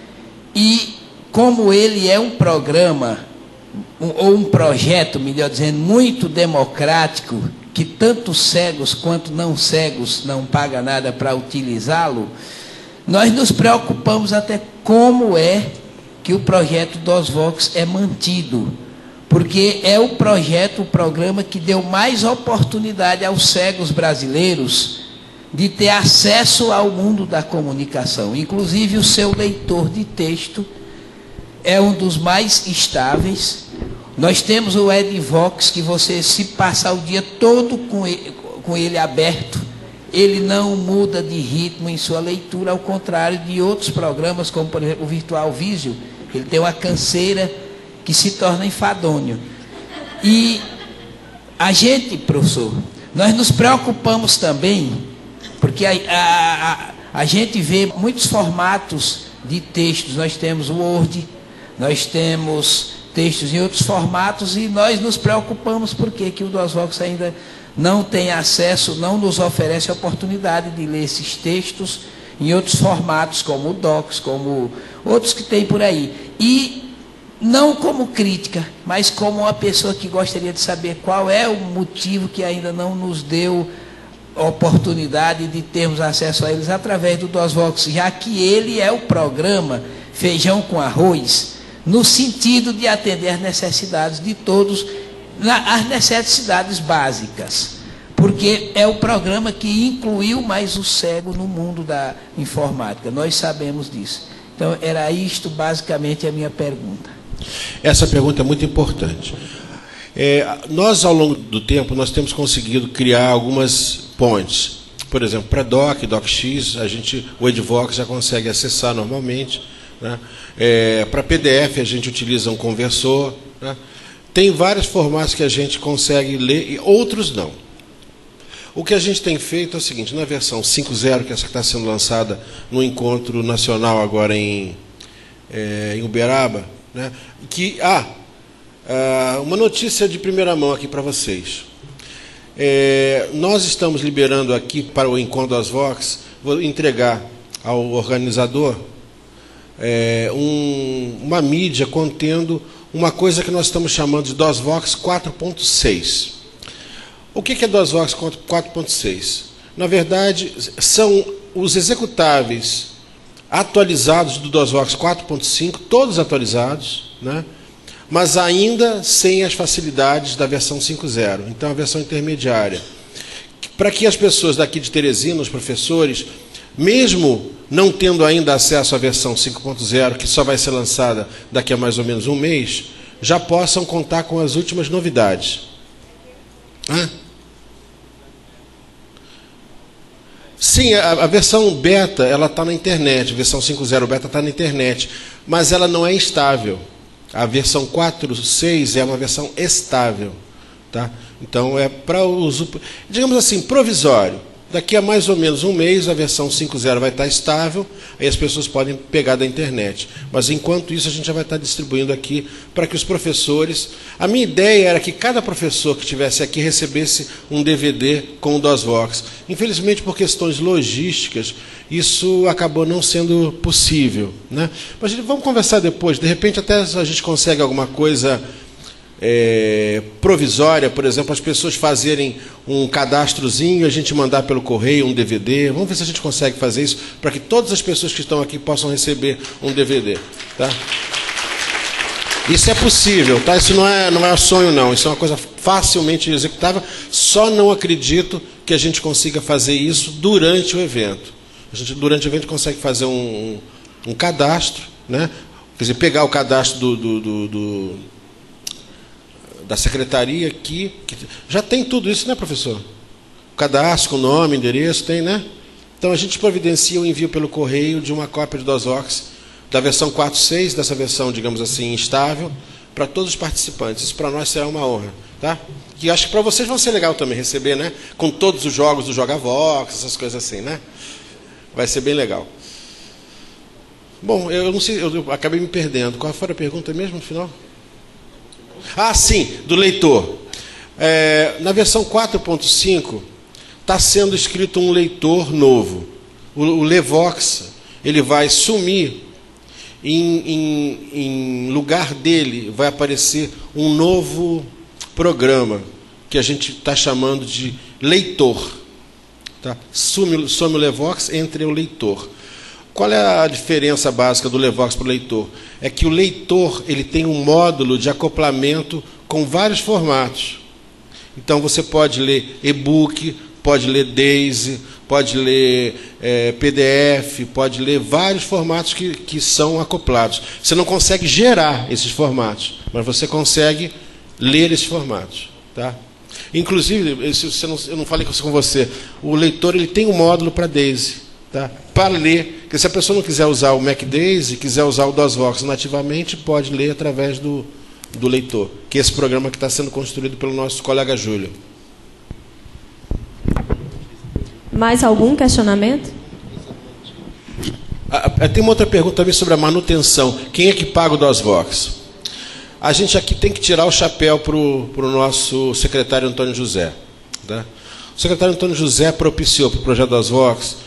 E como ele é um programa, ou um projeto, melhor dizendo, muito democrático, que tanto cegos quanto não cegos não pagam nada para utilizá-lo, nós nos preocupamos até como é que o projeto DOSVOX é mantido, porque é o projeto, o programa que deu mais oportunidade aos cegos brasileiros de ter acesso ao mundo da comunicação. Inclusive o seu leitor de texto é um dos mais estáveis. Nós temos o Edvox, que você, se passar o dia todo com ele aberto, ele não muda de ritmo em sua leitura, ao contrário de outros programas, como por exemplo o Virtual Visio, ele tem uma canseira que se torna enfadonho. E a gente, professor, nós nos preocupamos também, porque a gente vê muitos formatos de textos. Nós temos o Word, nós temos textos em outros formatos, e nós nos preocupamos porque que o DOSVOX ainda não tem acesso, não nos oferece a oportunidade de ler esses textos em outros formatos, como o Docs, como outros que tem por aí. E não como crítica, mas como uma pessoa que gostaria de saber qual é o motivo que ainda não nos deu oportunidade de termos acesso a eles através do DOSVOX, já que ele é o programa Feijão com Arroz, no sentido de atender às necessidades de todos, as necessidades básicas, porque é o programa que incluiu mais o cego no mundo da informática. Nós sabemos disso. Então, era isto basicamente a minha pergunta.
Essa pergunta é muito importante. Nós, ao longo do tempo, nós temos conseguido criar algumas pontes. Por exemplo, para DocX, o Edvox já consegue acessar normalmente, né? Para PDF, a gente utiliza um conversor, né? Tem vários formatos que a gente consegue ler e outros não. O que a gente tem feito é o seguinte: na versão 5.0, que essa que está sendo lançada no encontro nacional agora em Uberaba, né? Uma notícia de primeira mão aqui para vocês. Nós estamos liberando aqui para o encontro das Vox, vou entregar ao organizador uma mídia contendo uma coisa que nós estamos chamando de DOSVOX 4.6. O que é DOSVOX 4.6? Na verdade, são os executáveis atualizados do DOSVOX 4.5, todos atualizados, né? Mas ainda sem as facilidades da versão 5.0. Então, a versão intermediária. Para que as pessoas daqui de Teresina, os professores, mesmo não tendo ainda acesso à versão 5.0, que só vai ser lançada daqui a mais ou menos um mês, já possam contar com as últimas novidades. Sim, a versão beta ela está na internet, a versão 5.0 beta está na internet, mas ela não é estável. A versão 4.6 é uma versão estável, tá? Então é para uso, digamos assim, provisório. Daqui a mais ou menos um mês a versão 5.0 vai estar estável, aí as pessoas podem pegar da internet. Mas enquanto isso a gente já vai estar distribuindo aqui para que os professores... A minha ideia era que cada professor que estivesse aqui recebesse um DVD com o DOSVOX. Infelizmente, por questões logísticas, isso acabou não sendo possível, né? Mas vamos conversar depois, de repente até a gente consegue alguma coisa... provisória, por exemplo, as pessoas fazerem um cadastrozinho, a gente mandar pelo correio um DVD. Vamos ver se a gente consegue fazer isso para que todas as pessoas que estão aqui possam receber um DVD, tá? Isso é possível, tá? Isso não é sonho, não. Isso é uma coisa facilmente executável. Só não acredito que a gente consiga fazer isso durante o evento. Durante o evento consegue fazer um cadastro, né? Quer dizer, pegar o cadastro da secretaria aqui, que já tem tudo isso, né, professor? Cadastro com nome, endereço, tem, né? Então a gente providencia o envio pelo correio de uma cópia de DOSVOX da versão 4.6, dessa versão, digamos assim, instável, para todos os participantes. Isso para nós será uma honra, tá? E acho que para vocês vão ser legal também receber, né? Com todos os jogos do Jogavox, essas coisas assim, né? Vai ser bem legal. Bom, eu não sei, eu acabei me perdendo. Qual foi a pergunta mesmo no final? Ah, sim, do leitor. Na versão 4.5 está sendo escrito um leitor novo, O Levox, ele vai sumir, em lugar dele vai aparecer um novo programa, que a gente está chamando de leitor. Tá? Some o Levox, entra o leitor. Qual é a diferença básica do Levox para o leitor? É que o leitor ele tem um módulo de acoplamento com vários formatos. Então você pode ler e-book, pode ler DAISY, pode ler PDF, pode ler vários formatos que são acoplados. Você não consegue gerar esses formatos, mas você consegue ler esses formatos. Tá? Inclusive, eu não falei com você, o leitor ele tem um módulo para DAISY. Tá? Para ler, porque se a pessoa não quiser usar o MacDaisy, quiser usar o DOSVox nativamente, pode ler através do leitor, que é esse programa que está sendo construído pelo nosso colega Júlio.
Mais algum questionamento?
Tem uma outra pergunta também sobre a manutenção. Quem é que paga o DOSVox? A gente aqui tem que tirar o chapéu para o nosso secretário Antônio José. Tá? O secretário Antônio José propiciou para o projeto DOSVox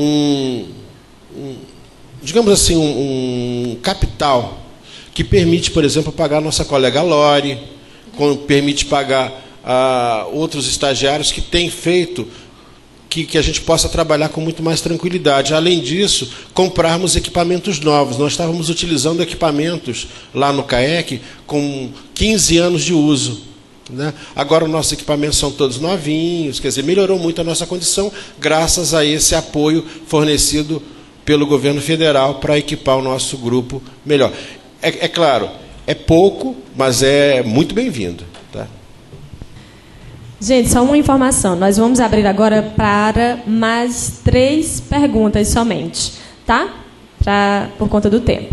digamos assim, um capital que permite, por exemplo, pagar a nossa colega Lore, permite pagar outros estagiários que têm feito que a gente possa trabalhar com muito mais tranquilidade. Além disso, comprarmos equipamentos novos. Nós estávamos utilizando equipamentos lá no CAEC com 15 anos de uso. Né? Agora os nossos equipamentos são todos novinhos, quer dizer, melhorou muito a nossa condição graças a esse apoio fornecido pelo governo federal para equipar o nosso grupo melhor. É claro, é pouco, mas é muito bem-vindo. Tá?
Gente, só uma informação. Nós vamos abrir agora para mais 3 perguntas somente, tá? Por conta do tempo.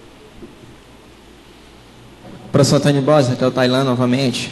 Professor Antônio Bosa, que é o Tailan novamente.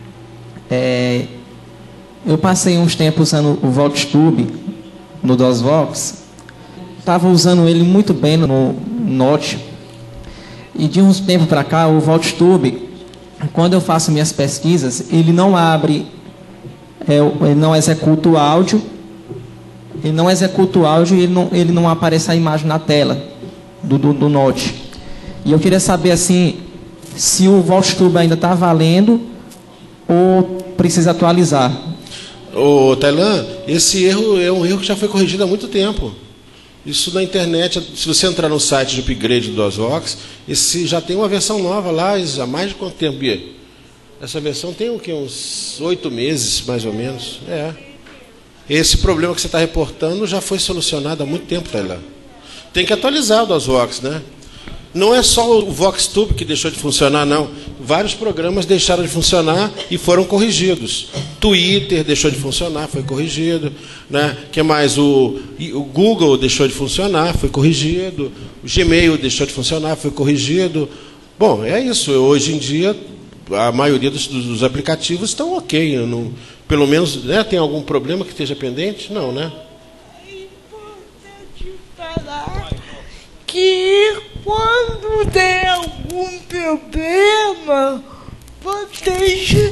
Eu passei uns tempos usando o VoxTube no DOSVox. Estava usando ele muito bem no Note. E de uns tempos para cá, o VoxTube, quando eu faço minhas pesquisas, ele não abre, ele não executa o áudio. Ele não executa o áudio e ele não aparece a imagem na tela do Note. E eu queria saber assim, se o VoxTube ainda está valendo ou precisa atualizar.
Ô, Tailan, esse erro é um erro que já foi corrigido há muito tempo. Isso na internet, se você entrar no site de upgrade do DOSVox, esse já tem uma versão nova lá, há mais de quanto tempo, Bia? Essa versão tem o quê? Uns 8 meses, mais ou menos. Esse problema que você está reportando já foi solucionado há muito tempo, Tailan. Tem que atualizar o DOSVox, né? Não é só o VoxTube que deixou de funcionar, não. Vários programas deixaram de funcionar e foram corrigidos. Twitter deixou de funcionar, foi corrigido. Né? Que mais? O Google deixou de funcionar, foi corrigido. O Gmail deixou de funcionar, foi corrigido. Bom, é isso. Hoje em dia, a maioria dos aplicativos estão ok. Pelo menos, né, tem algum problema que esteja pendente? Não, né?
É importante falar que quando tem algum problema, vocês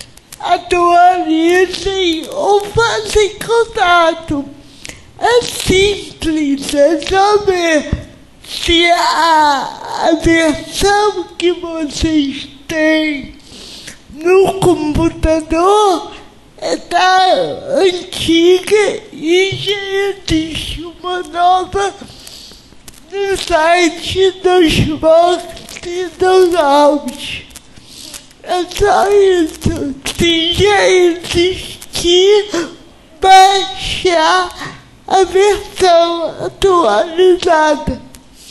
atualizem ou fazem contato. É simples, é saber se a versão que vocês têm no computador está antiga e já existe uma nova no site dos Vox e dos Áudios. É só isso. Se já existir, baixar a versão atualizada.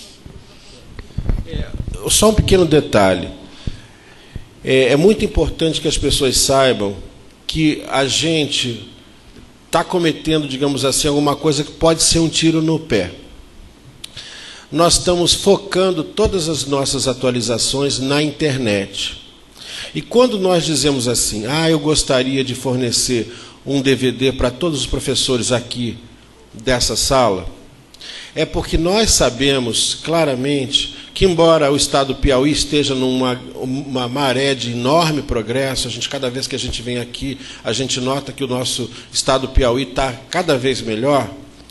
Só um pequeno detalhe. É muito importante que as pessoas saibam que a gente está cometendo, digamos assim, alguma coisa que pode ser um tiro no pé. Nós estamos focando todas as nossas atualizações na internet. E quando nós dizemos assim, eu gostaria de fornecer um DVD para todos os professores aqui dessa sala, é porque nós sabemos claramente que, embora o estado do Piauí esteja numa maré de enorme progresso, cada vez que a gente vem aqui, a gente nota que o nosso estado do Piauí está cada vez melhor.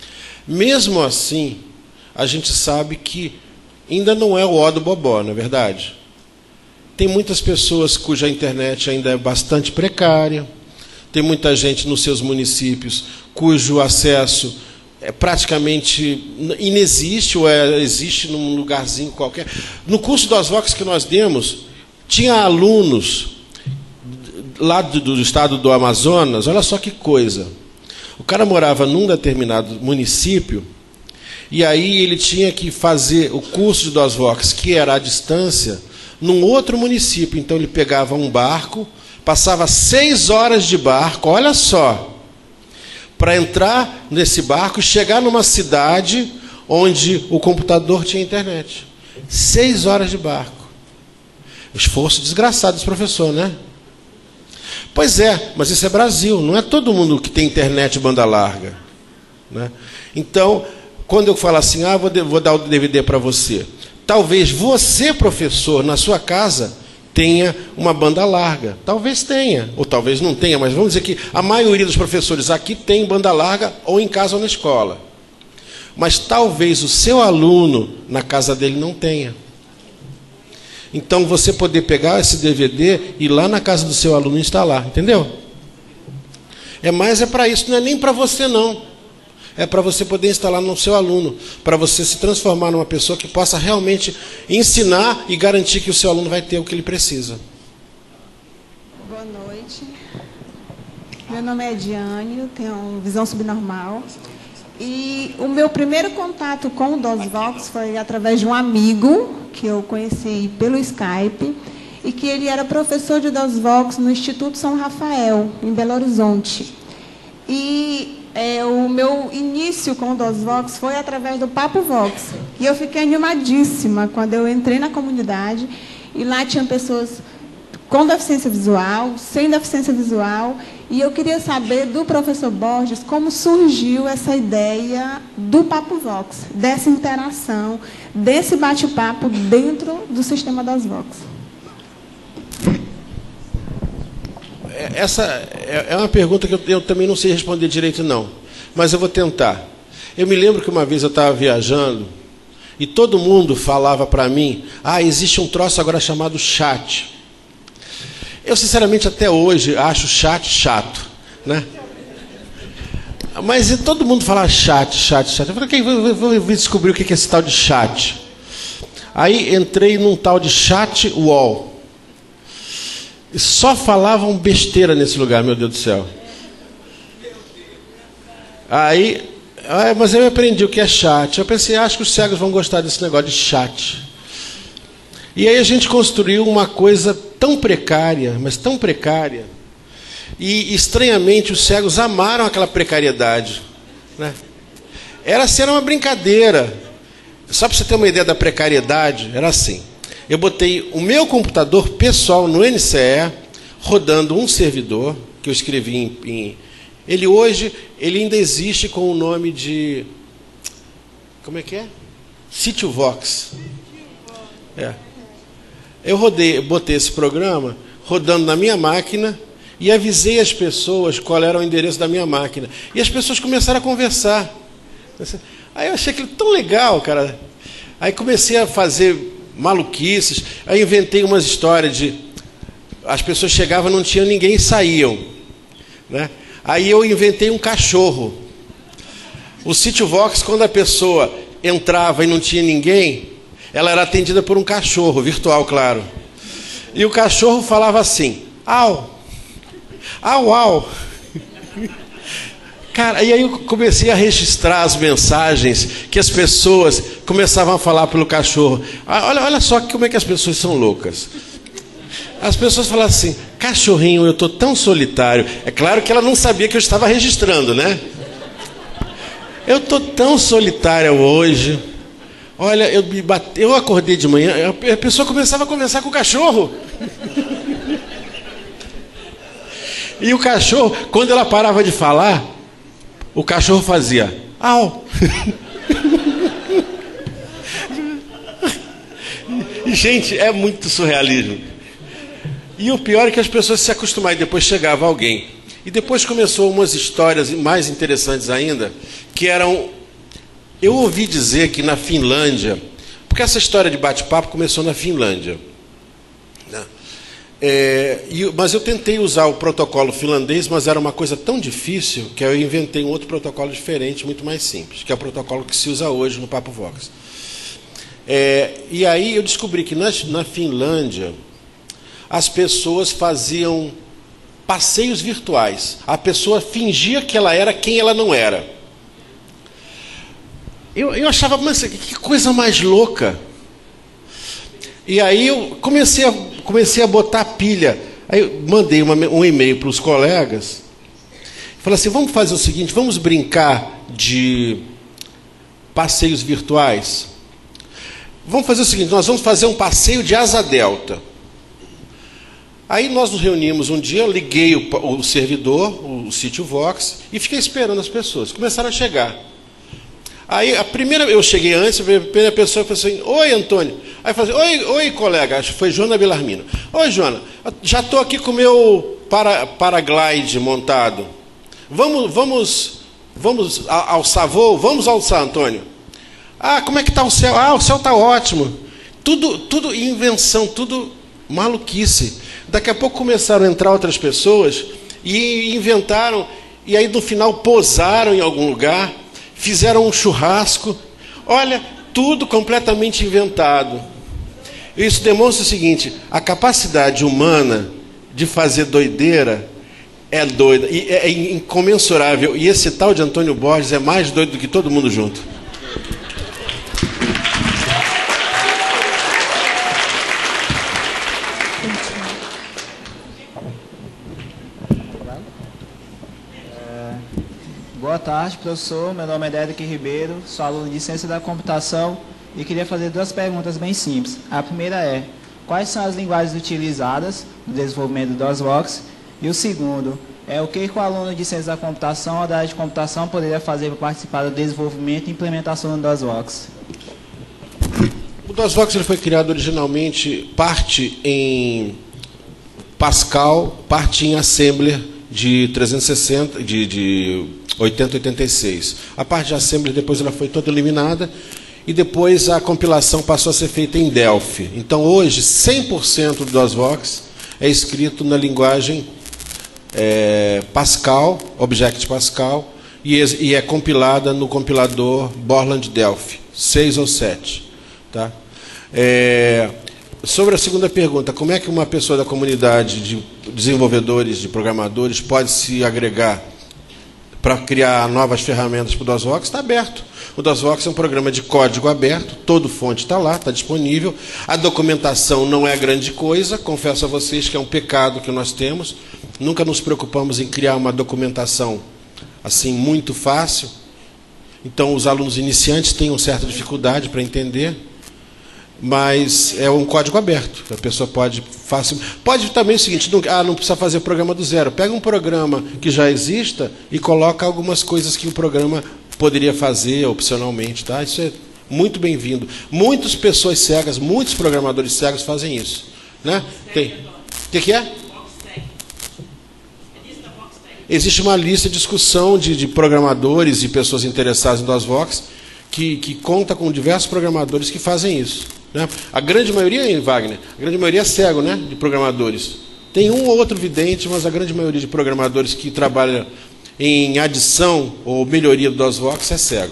Mesmo assim, a gente sabe que ainda não é o ó do bobó, não é verdade? Tem muitas pessoas cuja internet ainda é bastante precária, tem muita gente nos seus municípios cujo acesso praticamente inexiste, ou existe num lugarzinho qualquer. No curso do Osvox que nós demos, tinha alunos lá do estado do Amazonas, olha só que coisa. O cara morava num determinado município, e aí ele tinha que fazer o curso do Osvox, que era à distância, num outro município. Então ele pegava um barco, passava 6 horas de barco, olha só, para entrar nesse barco e chegar numa cidade onde o computador tinha internet. 6 horas de barco. Esforço desgraçado desse professor, né? Pois é, mas isso é Brasil. Não é todo mundo que tem internet e banda larga, né? Então, quando eu falo assim, vou dar o DVD para você. Talvez você, professor, na sua casa, tenha uma banda larga. Talvez tenha, ou talvez não tenha, mas vamos dizer que a maioria dos professores aqui tem banda larga, ou em casa ou na escola. Mas talvez o seu aluno, na casa dele, não tenha. Então, você poder pegar esse DVD e ir lá na casa do seu aluno e instalar, entendeu? É para isso, não é nem para você, não. É para você poder instalar no seu aluno, para você se transformar numa pessoa que possa realmente ensinar e garantir que o seu aluno vai ter o que ele precisa.
Boa noite. Meu nome é Diane, eu tenho visão subnormal. E o meu primeiro contato com o DOSVOX foi através de um amigo que eu conheci pelo Skype, e que ele era professor de DOSVOX no Instituto São Rafael, em Belo Horizonte. E o meu início com o DOSVOX foi através do Papo Vox. E eu fiquei animadíssima quando eu entrei na comunidade, e lá tinha pessoas com deficiência visual, sem deficiência visual, e eu queria saber do professor Borges como surgiu essa ideia do Papo Vox, dessa interação, desse bate-papo dentro do sistema DOSVOX.
Essa é uma pergunta que eu também não sei responder direito, não. Mas eu vou tentar. Eu me lembro que uma vez eu estava viajando e todo mundo falava para mim, existe um troço agora chamado chat. Eu, sinceramente, até hoje acho chat chato, né? Mas todo mundo fala chat. Eu falei, vou descobrir o que é esse tal de chat. Aí entrei num tal de chat wall. E só falavam besteira nesse lugar, meu Deus do céu. Mas eu aprendi o que é chat. Eu pensei, acho que os cegos vão gostar desse negócio de chat. E aí a gente construiu uma coisa tão precária, mas tão precária. E, estranhamente, os cegos amaram aquela precariedade, né? Era uma brincadeira. Só para você ter uma ideia da precariedade, era assim. Eu botei o meu computador pessoal no NCE, rodando um servidor, que eu escrevi ele hoje, ele ainda existe com o nome de... Como é que é? SítioVox. Eu botei esse programa rodando na minha máquina e avisei as pessoas qual era o endereço da minha máquina. E as pessoas começaram a conversar. Aí eu achei aquilo tão legal, cara. Aí comecei a fazer maluquices. Aí inventei umas histórias de... As pessoas chegavam, não tinha ninguém e saíam, né? Aí eu inventei um cachorro. O SítioVox, quando a pessoa entrava e não tinha ninguém, ela era atendida por um cachorro, virtual, claro. E o cachorro falava assim, au, au, au. Cara, e aí eu comecei a registrar as mensagens que as pessoas começavam a falar pelo cachorro. Olha só como é que as pessoas são loucas. As pessoas falavam assim, cachorrinho, eu estou tão solitário. É claro que ela não sabia que eu estava registrando, né? Eu estou tão solitária hoje. Olha, eu acordei de manhã, a pessoa começava a conversar com o cachorro. E o cachorro, quando ela parava de falar, o cachorro fazia, au. Gente, é muito surrealismo. E o pior é que as pessoas se acostumaram, e depois chegava alguém. E depois começou umas histórias mais interessantes ainda, que eram Eu ouvi dizer que na Finlândia, porque essa história de bate-papo começou na Finlândia, né? Mas eu tentei usar o protocolo finlandês, mas era uma coisa tão difícil que eu inventei um outro protocolo diferente, muito mais simples, que é o protocolo que se usa hoje no Papo Vox. E aí eu descobri que na Finlândia as pessoas faziam passeios virtuais. A pessoa fingia que ela era quem ela não era. Eu achava, mas que coisa mais louca. E aí eu comecei a botar pilha. Aí eu mandei um e-mail para os colegas. Falei assim, vamos fazer o seguinte, vamos brincar de passeios virtuais. Vamos fazer o seguinte, nós vamos fazer um passeio de asa delta. Aí nós nos reunimos um dia, eu liguei o servidor, o Sítio Vox, e fiquei esperando as pessoas. Começaram a chegar. Aí eu cheguei antes, a primeira pessoa falou assim, oi, Antônio. Aí eu falei assim, oi, colega, acho que foi Joana Belarmino. Oi, Joana, já estou aqui com o meu paraglide montado. Vamos alçar voo? Vamos alçar, Antônio. Ah, como é que está o céu? Ah, o céu está ótimo. Tudo invenção, tudo maluquice. Daqui a pouco começaram a entrar outras pessoas e inventaram, e aí no final posaram em algum lugar, fizeram um churrasco. Olha, tudo completamente inventado. Isso demonstra o seguinte, a capacidade humana de fazer doideira é doida, e é incomensurável. E esse tal de Antônio Borges é mais doido do que todo mundo junto.
Boa tarde, professor. Meu nome é Dédrick Ribeiro, sou aluno de Ciência da Computação e queria fazer duas perguntas bem simples. A primeira é, quais são as linguagens utilizadas no desenvolvimento do DOSVox? E o segundo, o que o aluno de Ciência da Computação ou da área de computação poderia fazer para participar do desenvolvimento e implementação do DOSVox?
O DOSVox ele foi criado originalmente parte em Pascal, parte em Assembler de 360, de 8086. A parte de Assembler depois ela foi toda eliminada e depois a compilação passou a ser feita em Delphi. Então hoje 100% do DOSVox é escrito na linguagem Pascal, Object Pascal, e é compilada no compilador Borland Delphi, 6 ou 7. Tá? Sobre a segunda pergunta, como é que uma pessoa da comunidade de desenvolvedores, de programadores, pode se agregar para criar novas ferramentas para o DOSVox? Está aberto. O DOSVox é um programa de código aberto, todo fonte está lá, está disponível. A documentação não é grande coisa, confesso a vocês que é um pecado que nós temos. Nunca nos preocupamos em criar uma documentação assim muito fácil. Então os alunos iniciantes têm uma certa dificuldade para entender. Mas é um código aberto, a pessoa pode também o seguinte, não precisa fazer o programa do zero, pega um programa que já exista e coloca algumas coisas que o programa poderia fazer opcionalmente, tá? Isso é muito bem-vindo. Muitas pessoas cegas, muitos programadores cegos fazem isso, né? O que é? Existe uma lista de discussão de programadores e pessoas interessadas em DOSVox que conta com diversos programadores que fazem isso. Né? A grande maioria, Wagner, a grande maioria é cego, né, de programadores. Tem um ou outro vidente, mas a grande maioria de programadores que trabalham em adição ou melhoria do DOSVox é cego.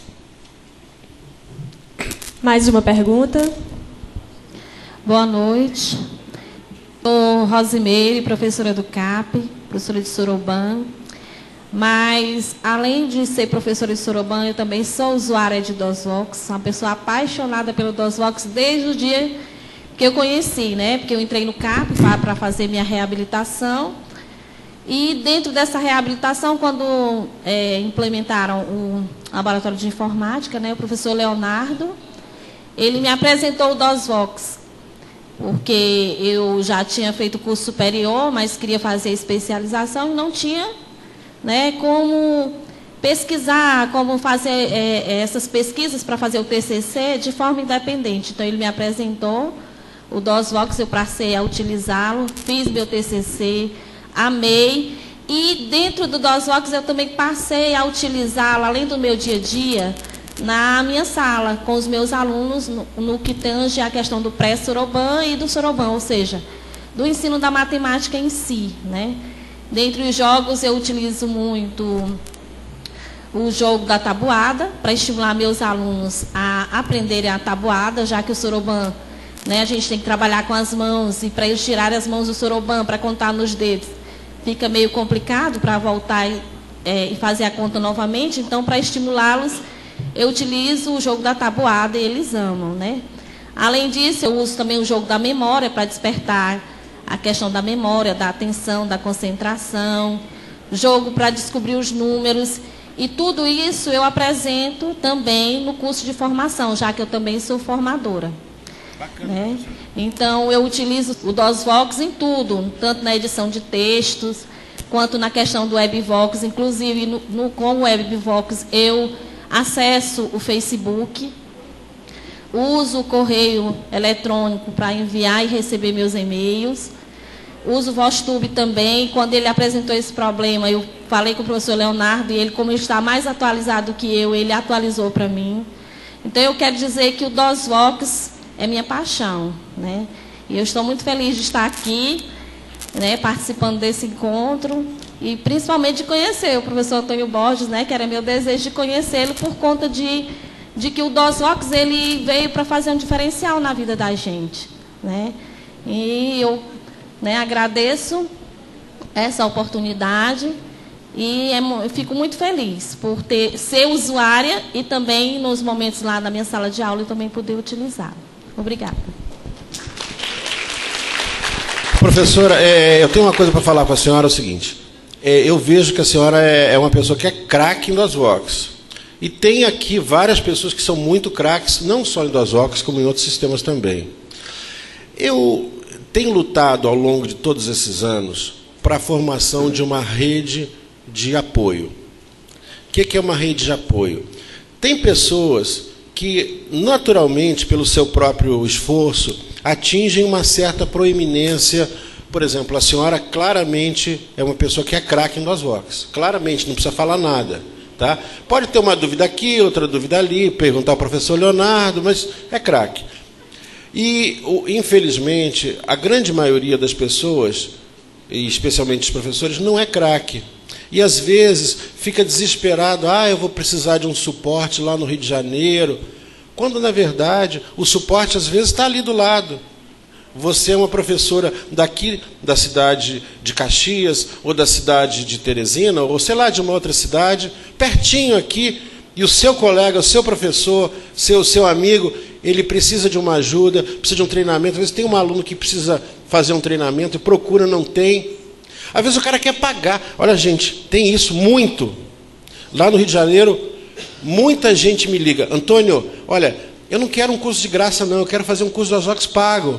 Mais uma pergunta?
Boa noite. Sou Rosimeire, professora do CAP, professora de Sorobã. Mas, além de ser professora de Sorobã, eu também sou usuária de DOSVox, sou uma pessoa apaixonada pelo DOSVox desde o dia que eu conheci, né? Porque eu entrei no CAP para fazer minha reabilitação. E dentro dessa reabilitação, quando implementaram o laboratório de informática, né, o professor Leonardo, ele me apresentou o DOSVox, porque eu já tinha feito curso superior, mas queria fazer especialização e não tinha, né, como pesquisar, como fazer essas pesquisas para fazer o TCC de forma independente. Então, ele me apresentou o DOSVox, eu passei a utilizá-lo, fiz meu TCC, amei. E dentro do DOSVox eu também passei a utilizá-lo, além do meu dia a dia, na minha sala, com os meus alunos, no que tange a questão do pré-Soroban e do Soroban, ou seja, do ensino da matemática em si, né? Dentre os jogos, eu utilizo muito o jogo da tabuada, para estimular meus alunos a aprenderem a tabuada, já que o Soroban, né, a gente tem que trabalhar com as mãos, e para eles tirarem as mãos do Soroban, para contar nos dedos, fica meio complicado para voltar e fazer a conta novamente. Então, para estimulá-los, eu utilizo o jogo da tabuada e eles amam, né? Além disso, eu uso também o jogo da memória para despertar a questão da memória, da atenção, da concentração, jogo para descobrir os números, e tudo isso eu apresento também no curso de formação, já que eu também sou formadora. Bacana, né? Então, eu utilizo o DOSVox em tudo, tanto na edição de textos, quanto na questão do WebVox. Inclusive, com o WebVox, eu acesso o Facebook, uso o correio eletrônico para enviar e receber meus e-mails, uso o VozTube também. Quando ele apresentou esse problema, eu falei com o professor Leonardo, e ele, como está mais atualizado que eu, ele atualizou para mim. Então, eu quero dizer que o DOSVox é minha paixão, né? E eu estou muito feliz de estar aqui, né, participando desse encontro, e principalmente de conhecer o professor Antônio Borges, né, que era meu desejo de conhecê-lo, por conta de que o DOSVox, ele veio para fazer um diferencial na vida da gente, né? E eu, né, agradeço essa oportunidade, e eu fico muito feliz por ser usuária, e também nos momentos lá na minha sala de aula eu também poder utilizar. Obrigada.
Professora, eu tenho uma coisa para falar com a senhora, é o seguinte. Eu vejo que a senhora é uma pessoa que é craque em DOSVox. E tem aqui várias pessoas que são muito craques, não só em DOSVox, como em outros sistemas também. Eu tenho lutado ao longo de todos esses anos para a formação de uma rede de apoio. O que é uma rede de apoio? Tem pessoas que, naturalmente, pelo seu próprio esforço, atingem uma certa proeminência. Por exemplo, a senhora claramente é uma pessoa que é craque em DOSVox. Claramente, não precisa falar nada. Tá? Pode ter uma dúvida aqui, outra dúvida ali, perguntar ao professor Leonardo, mas é craque. E, infelizmente, a grande maioria das pessoas, e especialmente os professores, não é craque. E, às vezes, fica desesperado. Eu vou precisar de um suporte lá no Rio de Janeiro. Quando, na verdade, o suporte, às vezes, está ali do lado. Você é uma professora daqui da cidade de Caxias, ou da cidade de Teresina, ou, sei lá, de uma outra cidade, pertinho aqui, e o seu colega, o seu professor, seu amigo, ele precisa de uma ajuda, precisa de um treinamento. Às vezes tem um aluno que precisa fazer um treinamento e procura, não tem. Às vezes o cara quer pagar. Olha, gente, tem isso muito. Lá no Rio de Janeiro, muita gente me liga. Antônio, olha, eu não quero um curso de graça, não. Eu quero fazer um curso de DOSVox pago.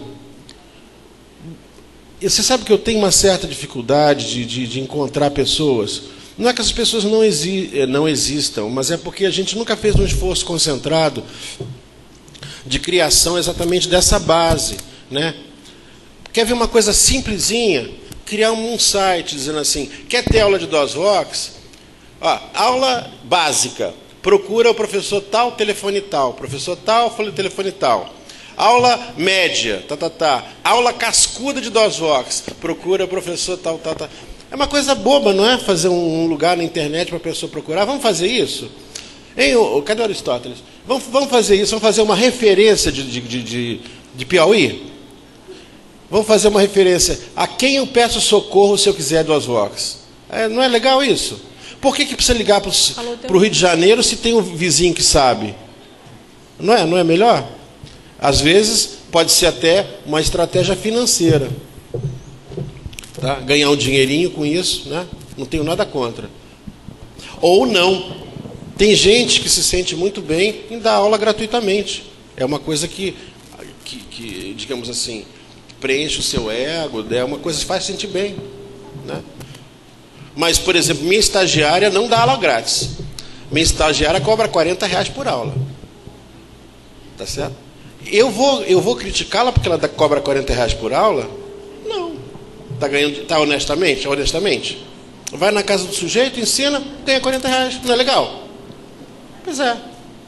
E você sabe que eu tenho uma certa dificuldade de encontrar pessoas. Não é que essas pessoas não existam, mas é porque a gente nunca fez um esforço concentrado de criação exatamente dessa base, né? Quer ver uma coisa simplesinha? Criar um site dizendo assim, quer ter aula de DOSVox? Aula básica. Procura o professor tal, telefone tal. Professor tal, telefone tal. Aula média, Aula cascuda de DOSVox. Procura o professor tal. É uma coisa boba, não é? Fazer um lugar na internet para a pessoa procurar. Vamos fazer isso? Hein, cadê o Aristóteles? Vamos fazer isso, vamos fazer uma referência de Piauí? Vamos fazer uma referência a quem eu peço socorro se eu quiser DOSVox. Não é legal isso? Por que precisa ligar para o Rio de Janeiro se tem um vizinho que sabe? Não é melhor? Às vezes, pode ser até uma estratégia financeira. Tá? Ganhar um dinheirinho com isso, né? Não tenho nada contra. Ou não. Tem gente que se sente muito bem em dar aula gratuitamente. É uma coisa que digamos assim, preenche o seu ego, é uma coisa que faz sentir bem, né? Mas, por exemplo, minha estagiária não dá aula grátis. Minha estagiária cobra R$40 por aula. Tá certo? Eu vou criticá-la porque ela cobra R$40 por aula? Não. Está ganhando, tá honestamente? Honestamente? Vai na casa do sujeito, ensina, ganha R$40. Não é legal? Pois é.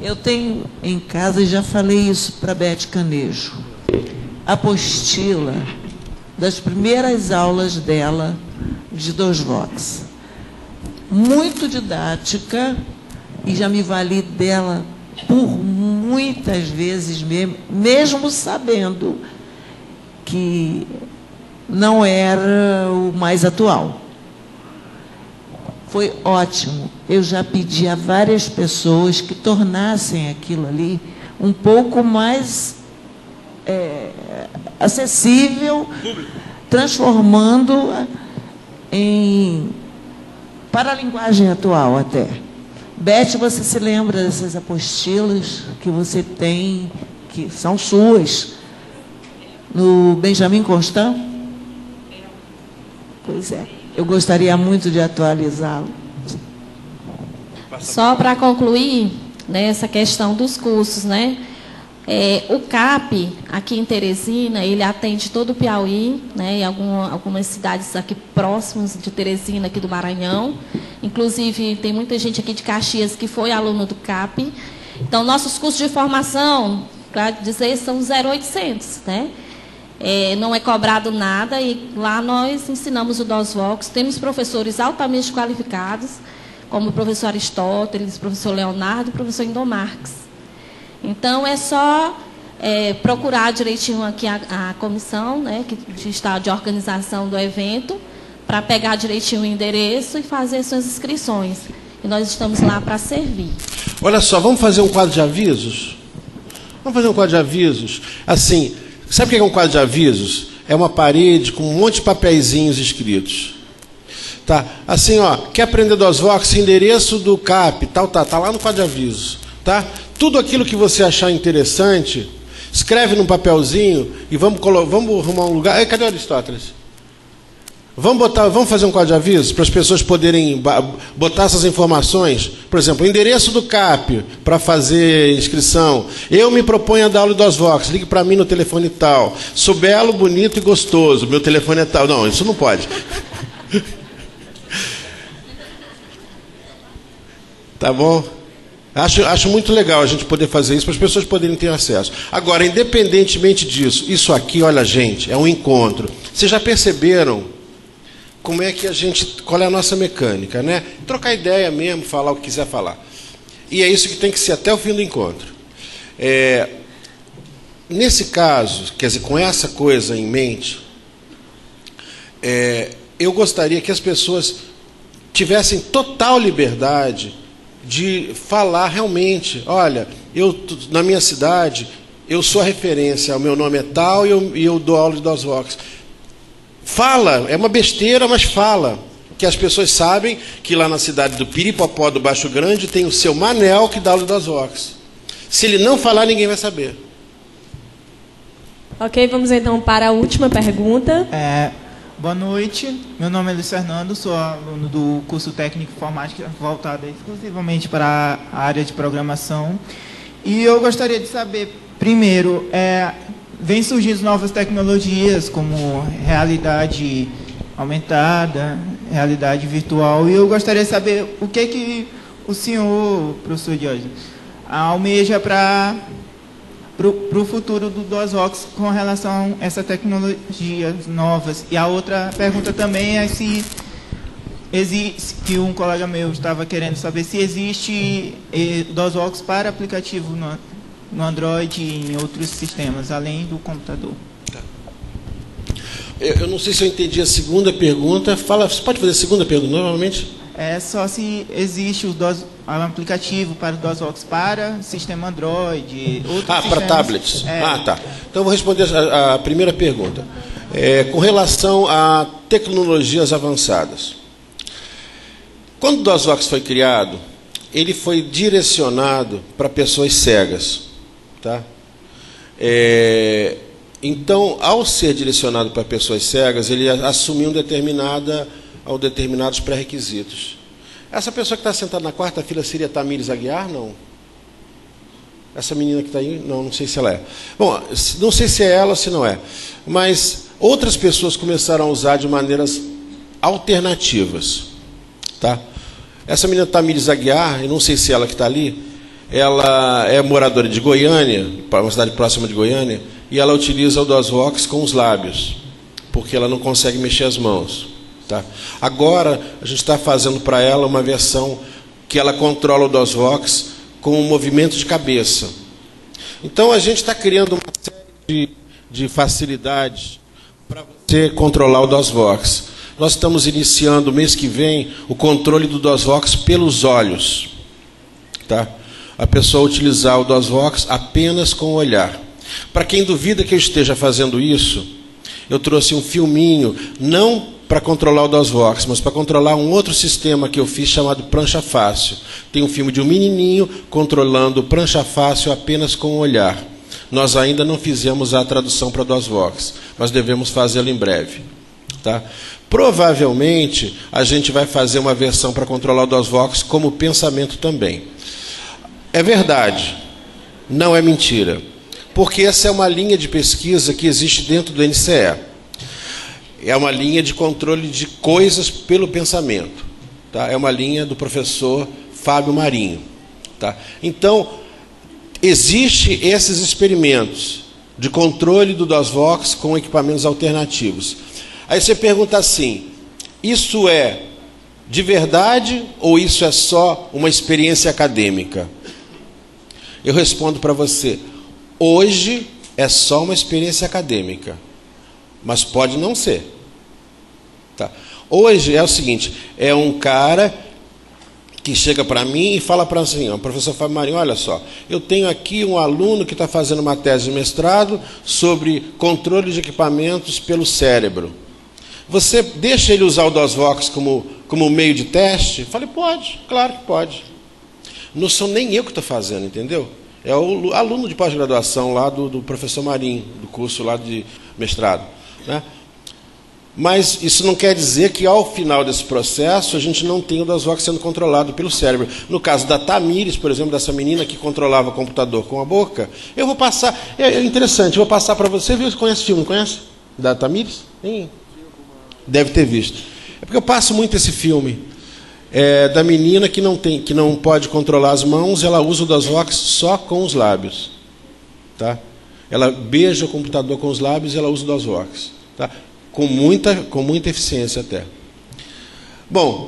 Eu tenho em casa, e já falei isso para Beth Canejo, a apostila das primeiras aulas dela de DOSVOX. Muito didática, e já me vali dela por muitas vezes mesmo sabendo que não era o mais atual. Foi ótimo. Eu já pedi a várias pessoas que tornassem aquilo ali um pouco mais acessível, transformando para a linguagem atual até. Beth, você se lembra dessas apostilas que você tem, que são suas, no Benjamin Constant? Pois é. Eu gostaria muito de atualizá-lo.
Só para concluir, né, essa questão dos cursos, né? O CAP, aqui em Teresina, ele atende todo o Piauí, né, e algumas cidades aqui próximas de Teresina, aqui do Maranhão. Inclusive, tem muita gente aqui de Caxias que foi aluno do CAP. Então, nossos cursos de formação, para dizer, são 0800, né? Não é cobrado nada, e lá nós ensinamos o DOSVOX. Temos professores altamente qualificados, como o professor Aristóteles, o professor Leonardo e o professor Indomarques. Então, é só procurar direitinho aqui a comissão, né, que está de organização do evento, para pegar direitinho o endereço e fazer suas inscrições. E nós estamos lá para servir.
Olha só, vamos fazer um quadro de avisos? Vamos fazer um quadro de avisos? Assim, sabe o que é um quadro de avisos? É uma parede com um monte de papeizinhos escritos. Tá? Assim, ó, quer aprender DOSVOX, endereço do CAP, tal, tá lá no quadro de avisos. Tá? Tudo aquilo que você achar interessante, escreve num papelzinho e vamos arrumar um lugar. Cadê o Aristóteles? Vamos fazer um quadro de avisos para as pessoas poderem botar essas informações. Por exemplo, o endereço do CAP para fazer inscrição. Eu me proponho a dar aula do DOSVOX. Ligue para mim no telefone tal. Sou belo, bonito e gostoso. Meu telefone é tal. Não, isso não pode. Tá bom? Acho muito legal a gente poder fazer isso para as pessoas poderem ter acesso. Agora, independentemente disso, isso aqui, olha, gente, é um encontro. Vocês já perceberam como é que qual é a nossa mecânica, né? Trocar ideia mesmo, falar o que quiser falar. E é isso que tem que ser até o fim do encontro. Nesse caso, quer dizer, com essa coisa em mente, eu gostaria que as pessoas tivessem total liberdade de falar realmente, olha, na minha cidade, eu sou a referência, o meu nome é tal e eu dou aula de DOSVOX. Fala, é uma besteira, mas fala. Que as pessoas sabem que lá na cidade do Piripopó, do Baixo Grande, tem o seu Manel que dá aula de DOSVOX. Se ele não falar, ninguém vai saber.
Ok, vamos então para a última pergunta.
Boa noite, meu nome é Luiz Fernando, sou aluno do curso técnico de informática voltado exclusivamente para a área de programação. E eu gostaria de saber, primeiro, vem surgindo novas tecnologias como realidade aumentada, realidade virtual, e eu gostaria de saber o que o senhor, professor Diógenes, almeja para o futuro do DOSVOX com relação a essas tecnologias novas. E a outra pergunta também é se existe, que um colega meu estava querendo saber, se existe DOSVOX para aplicativo no Android e em outros sistemas, além do computador.
Eu não sei se eu entendi a segunda pergunta. Você pode fazer a segunda pergunta novamente?
Só se existe um aplicativo para o DOSVOX para sistema Android, outros sistemas.
Para tablets. Tá. Então eu vou responder a primeira pergunta. Com relação a tecnologias avançadas. Quando o DOSVOX foi criado, ele foi direcionado para pessoas cegas. Tá? Então, ao ser direcionado para pessoas cegas, ele assumiu determinados pré-requisitos. Essa pessoa que está sentada na quarta fila seria Tamires Aguiar? Não. Essa menina que está aí? Não sei se ela é. Bom, não sei se é ela ou se não é. Mas outras pessoas começaram a usar de maneiras alternativas. Tá? Essa menina Tamires Aguiar, eu não sei se é ela que está ali, ela é moradora de Goiânia, uma cidade próxima de Goiânia, e ela utiliza o DOSVOX com os lábios, porque ela não consegue mexer as mãos. Tá? Agora, a gente está fazendo para ela uma versão que ela controla o DOSVOX com um movimento de cabeça. Então, a gente está criando uma série de facilidades para você controlar o DOSVOX. Nós estamos iniciando, mês que vem, o controle do DOSVOX pelos olhos. Tá? A pessoa utilizar o DOSVOX apenas com o olhar. Para quem duvida que eu esteja fazendo isso, eu trouxe um filminho, não para controlar o DOSVOX, mas para controlar um outro sistema que eu fiz chamado Prancha Fácil. Tem um filme de um menininho controlando o Prancha Fácil apenas com o olhar. Nós ainda não fizemos a tradução para DOSVOX, mas devemos fazê-lo em breve. Tá? Provavelmente, a gente vai fazer uma versão para controlar o DOSVOX como pensamento também. É verdade, não é mentira, porque essa é uma linha de pesquisa que existe dentro do NCE. É uma linha de controle de coisas pelo pensamento. Tá? É uma linha do professor Fábio Marinho. Tá? Então, existem esses experimentos de controle do DOSVOX com equipamentos alternativos. Aí você pergunta assim, isso é de verdade ou isso é só uma experiência acadêmica? Eu respondo para você, hoje é só uma experiência acadêmica, mas pode não ser. Tá? Hoje é o seguinte, é um cara que chega para mim e fala para assim, ó, professor Fábio Marinho, olha só, eu tenho aqui um aluno que está fazendo uma tese de mestrado sobre controle de equipamentos pelo cérebro. Você deixa ele usar o DOSVOX como meio de teste? Eu falei, pode, claro que pode. Não sou nem eu que estou fazendo, entendeu? É o aluno de pós-graduação lá do professor Marinho, do curso lá de mestrado. Né? Mas isso não quer dizer que ao final desse processo a gente não tenha o DOSVOX sendo controlado pelo cérebro. No caso da Tamires, por exemplo, dessa menina que controlava o computador com a boca, eu vou passar, é interessante, eu vou passar para você, viu? Você conhece o filme, não conhece? Da Tamires? Deve ter visto. É porque eu passo muito esse filme. Da menina que não pode controlar as mãos, ela usa o DOSVOX só com os lábios. Tá? Ela beija o computador com os lábios e ela usa o DOSVOX. Tá? Com muita eficiência até. Bom,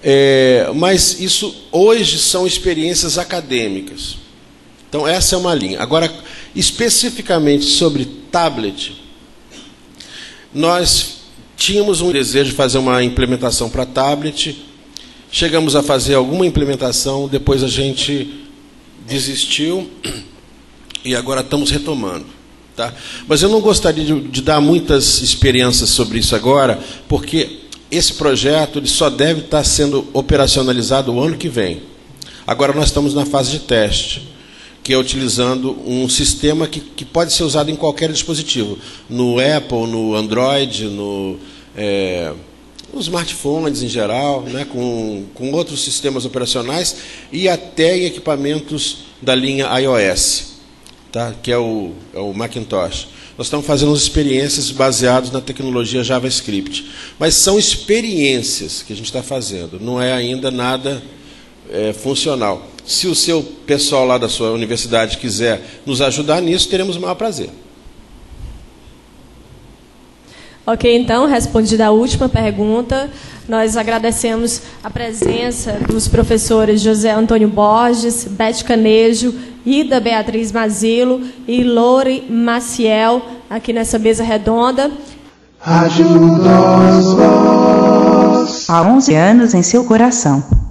mas isso hoje são experiências acadêmicas. Então essa é uma linha. Agora, especificamente sobre tablet, nós tínhamos um desejo de fazer uma implementação para tablet, chegamos a fazer alguma implementação, depois a gente desistiu e agora estamos retomando. Tá? Mas eu não gostaria de dar muitas experiências sobre isso agora, porque esse projeto ele só deve estar sendo operacionalizado o ano que vem. Agora nós estamos na fase de teste, que é utilizando um sistema que pode ser usado em qualquer dispositivo, no Apple, no Android, nos smartphones em geral, né, com outros sistemas operacionais e até em equipamentos da linha iOS. Tá? Que é o Macintosh. Nós estamos fazendo experiências baseadas na tecnologia JavaScript. Mas são experiências que a gente está fazendo, não é ainda nada funcional. Se o seu pessoal lá da sua universidade quiser nos ajudar nisso, teremos o maior prazer.
Ok, então, respondida a última pergunta, nós agradecemos a presença dos professores José Antônio Borges, Beth Canejo, Ida Beatriz Mazilo e Lore Maciel, aqui nessa mesa redonda.
Rádio DOSVOX. Há 11 anos em seu coração.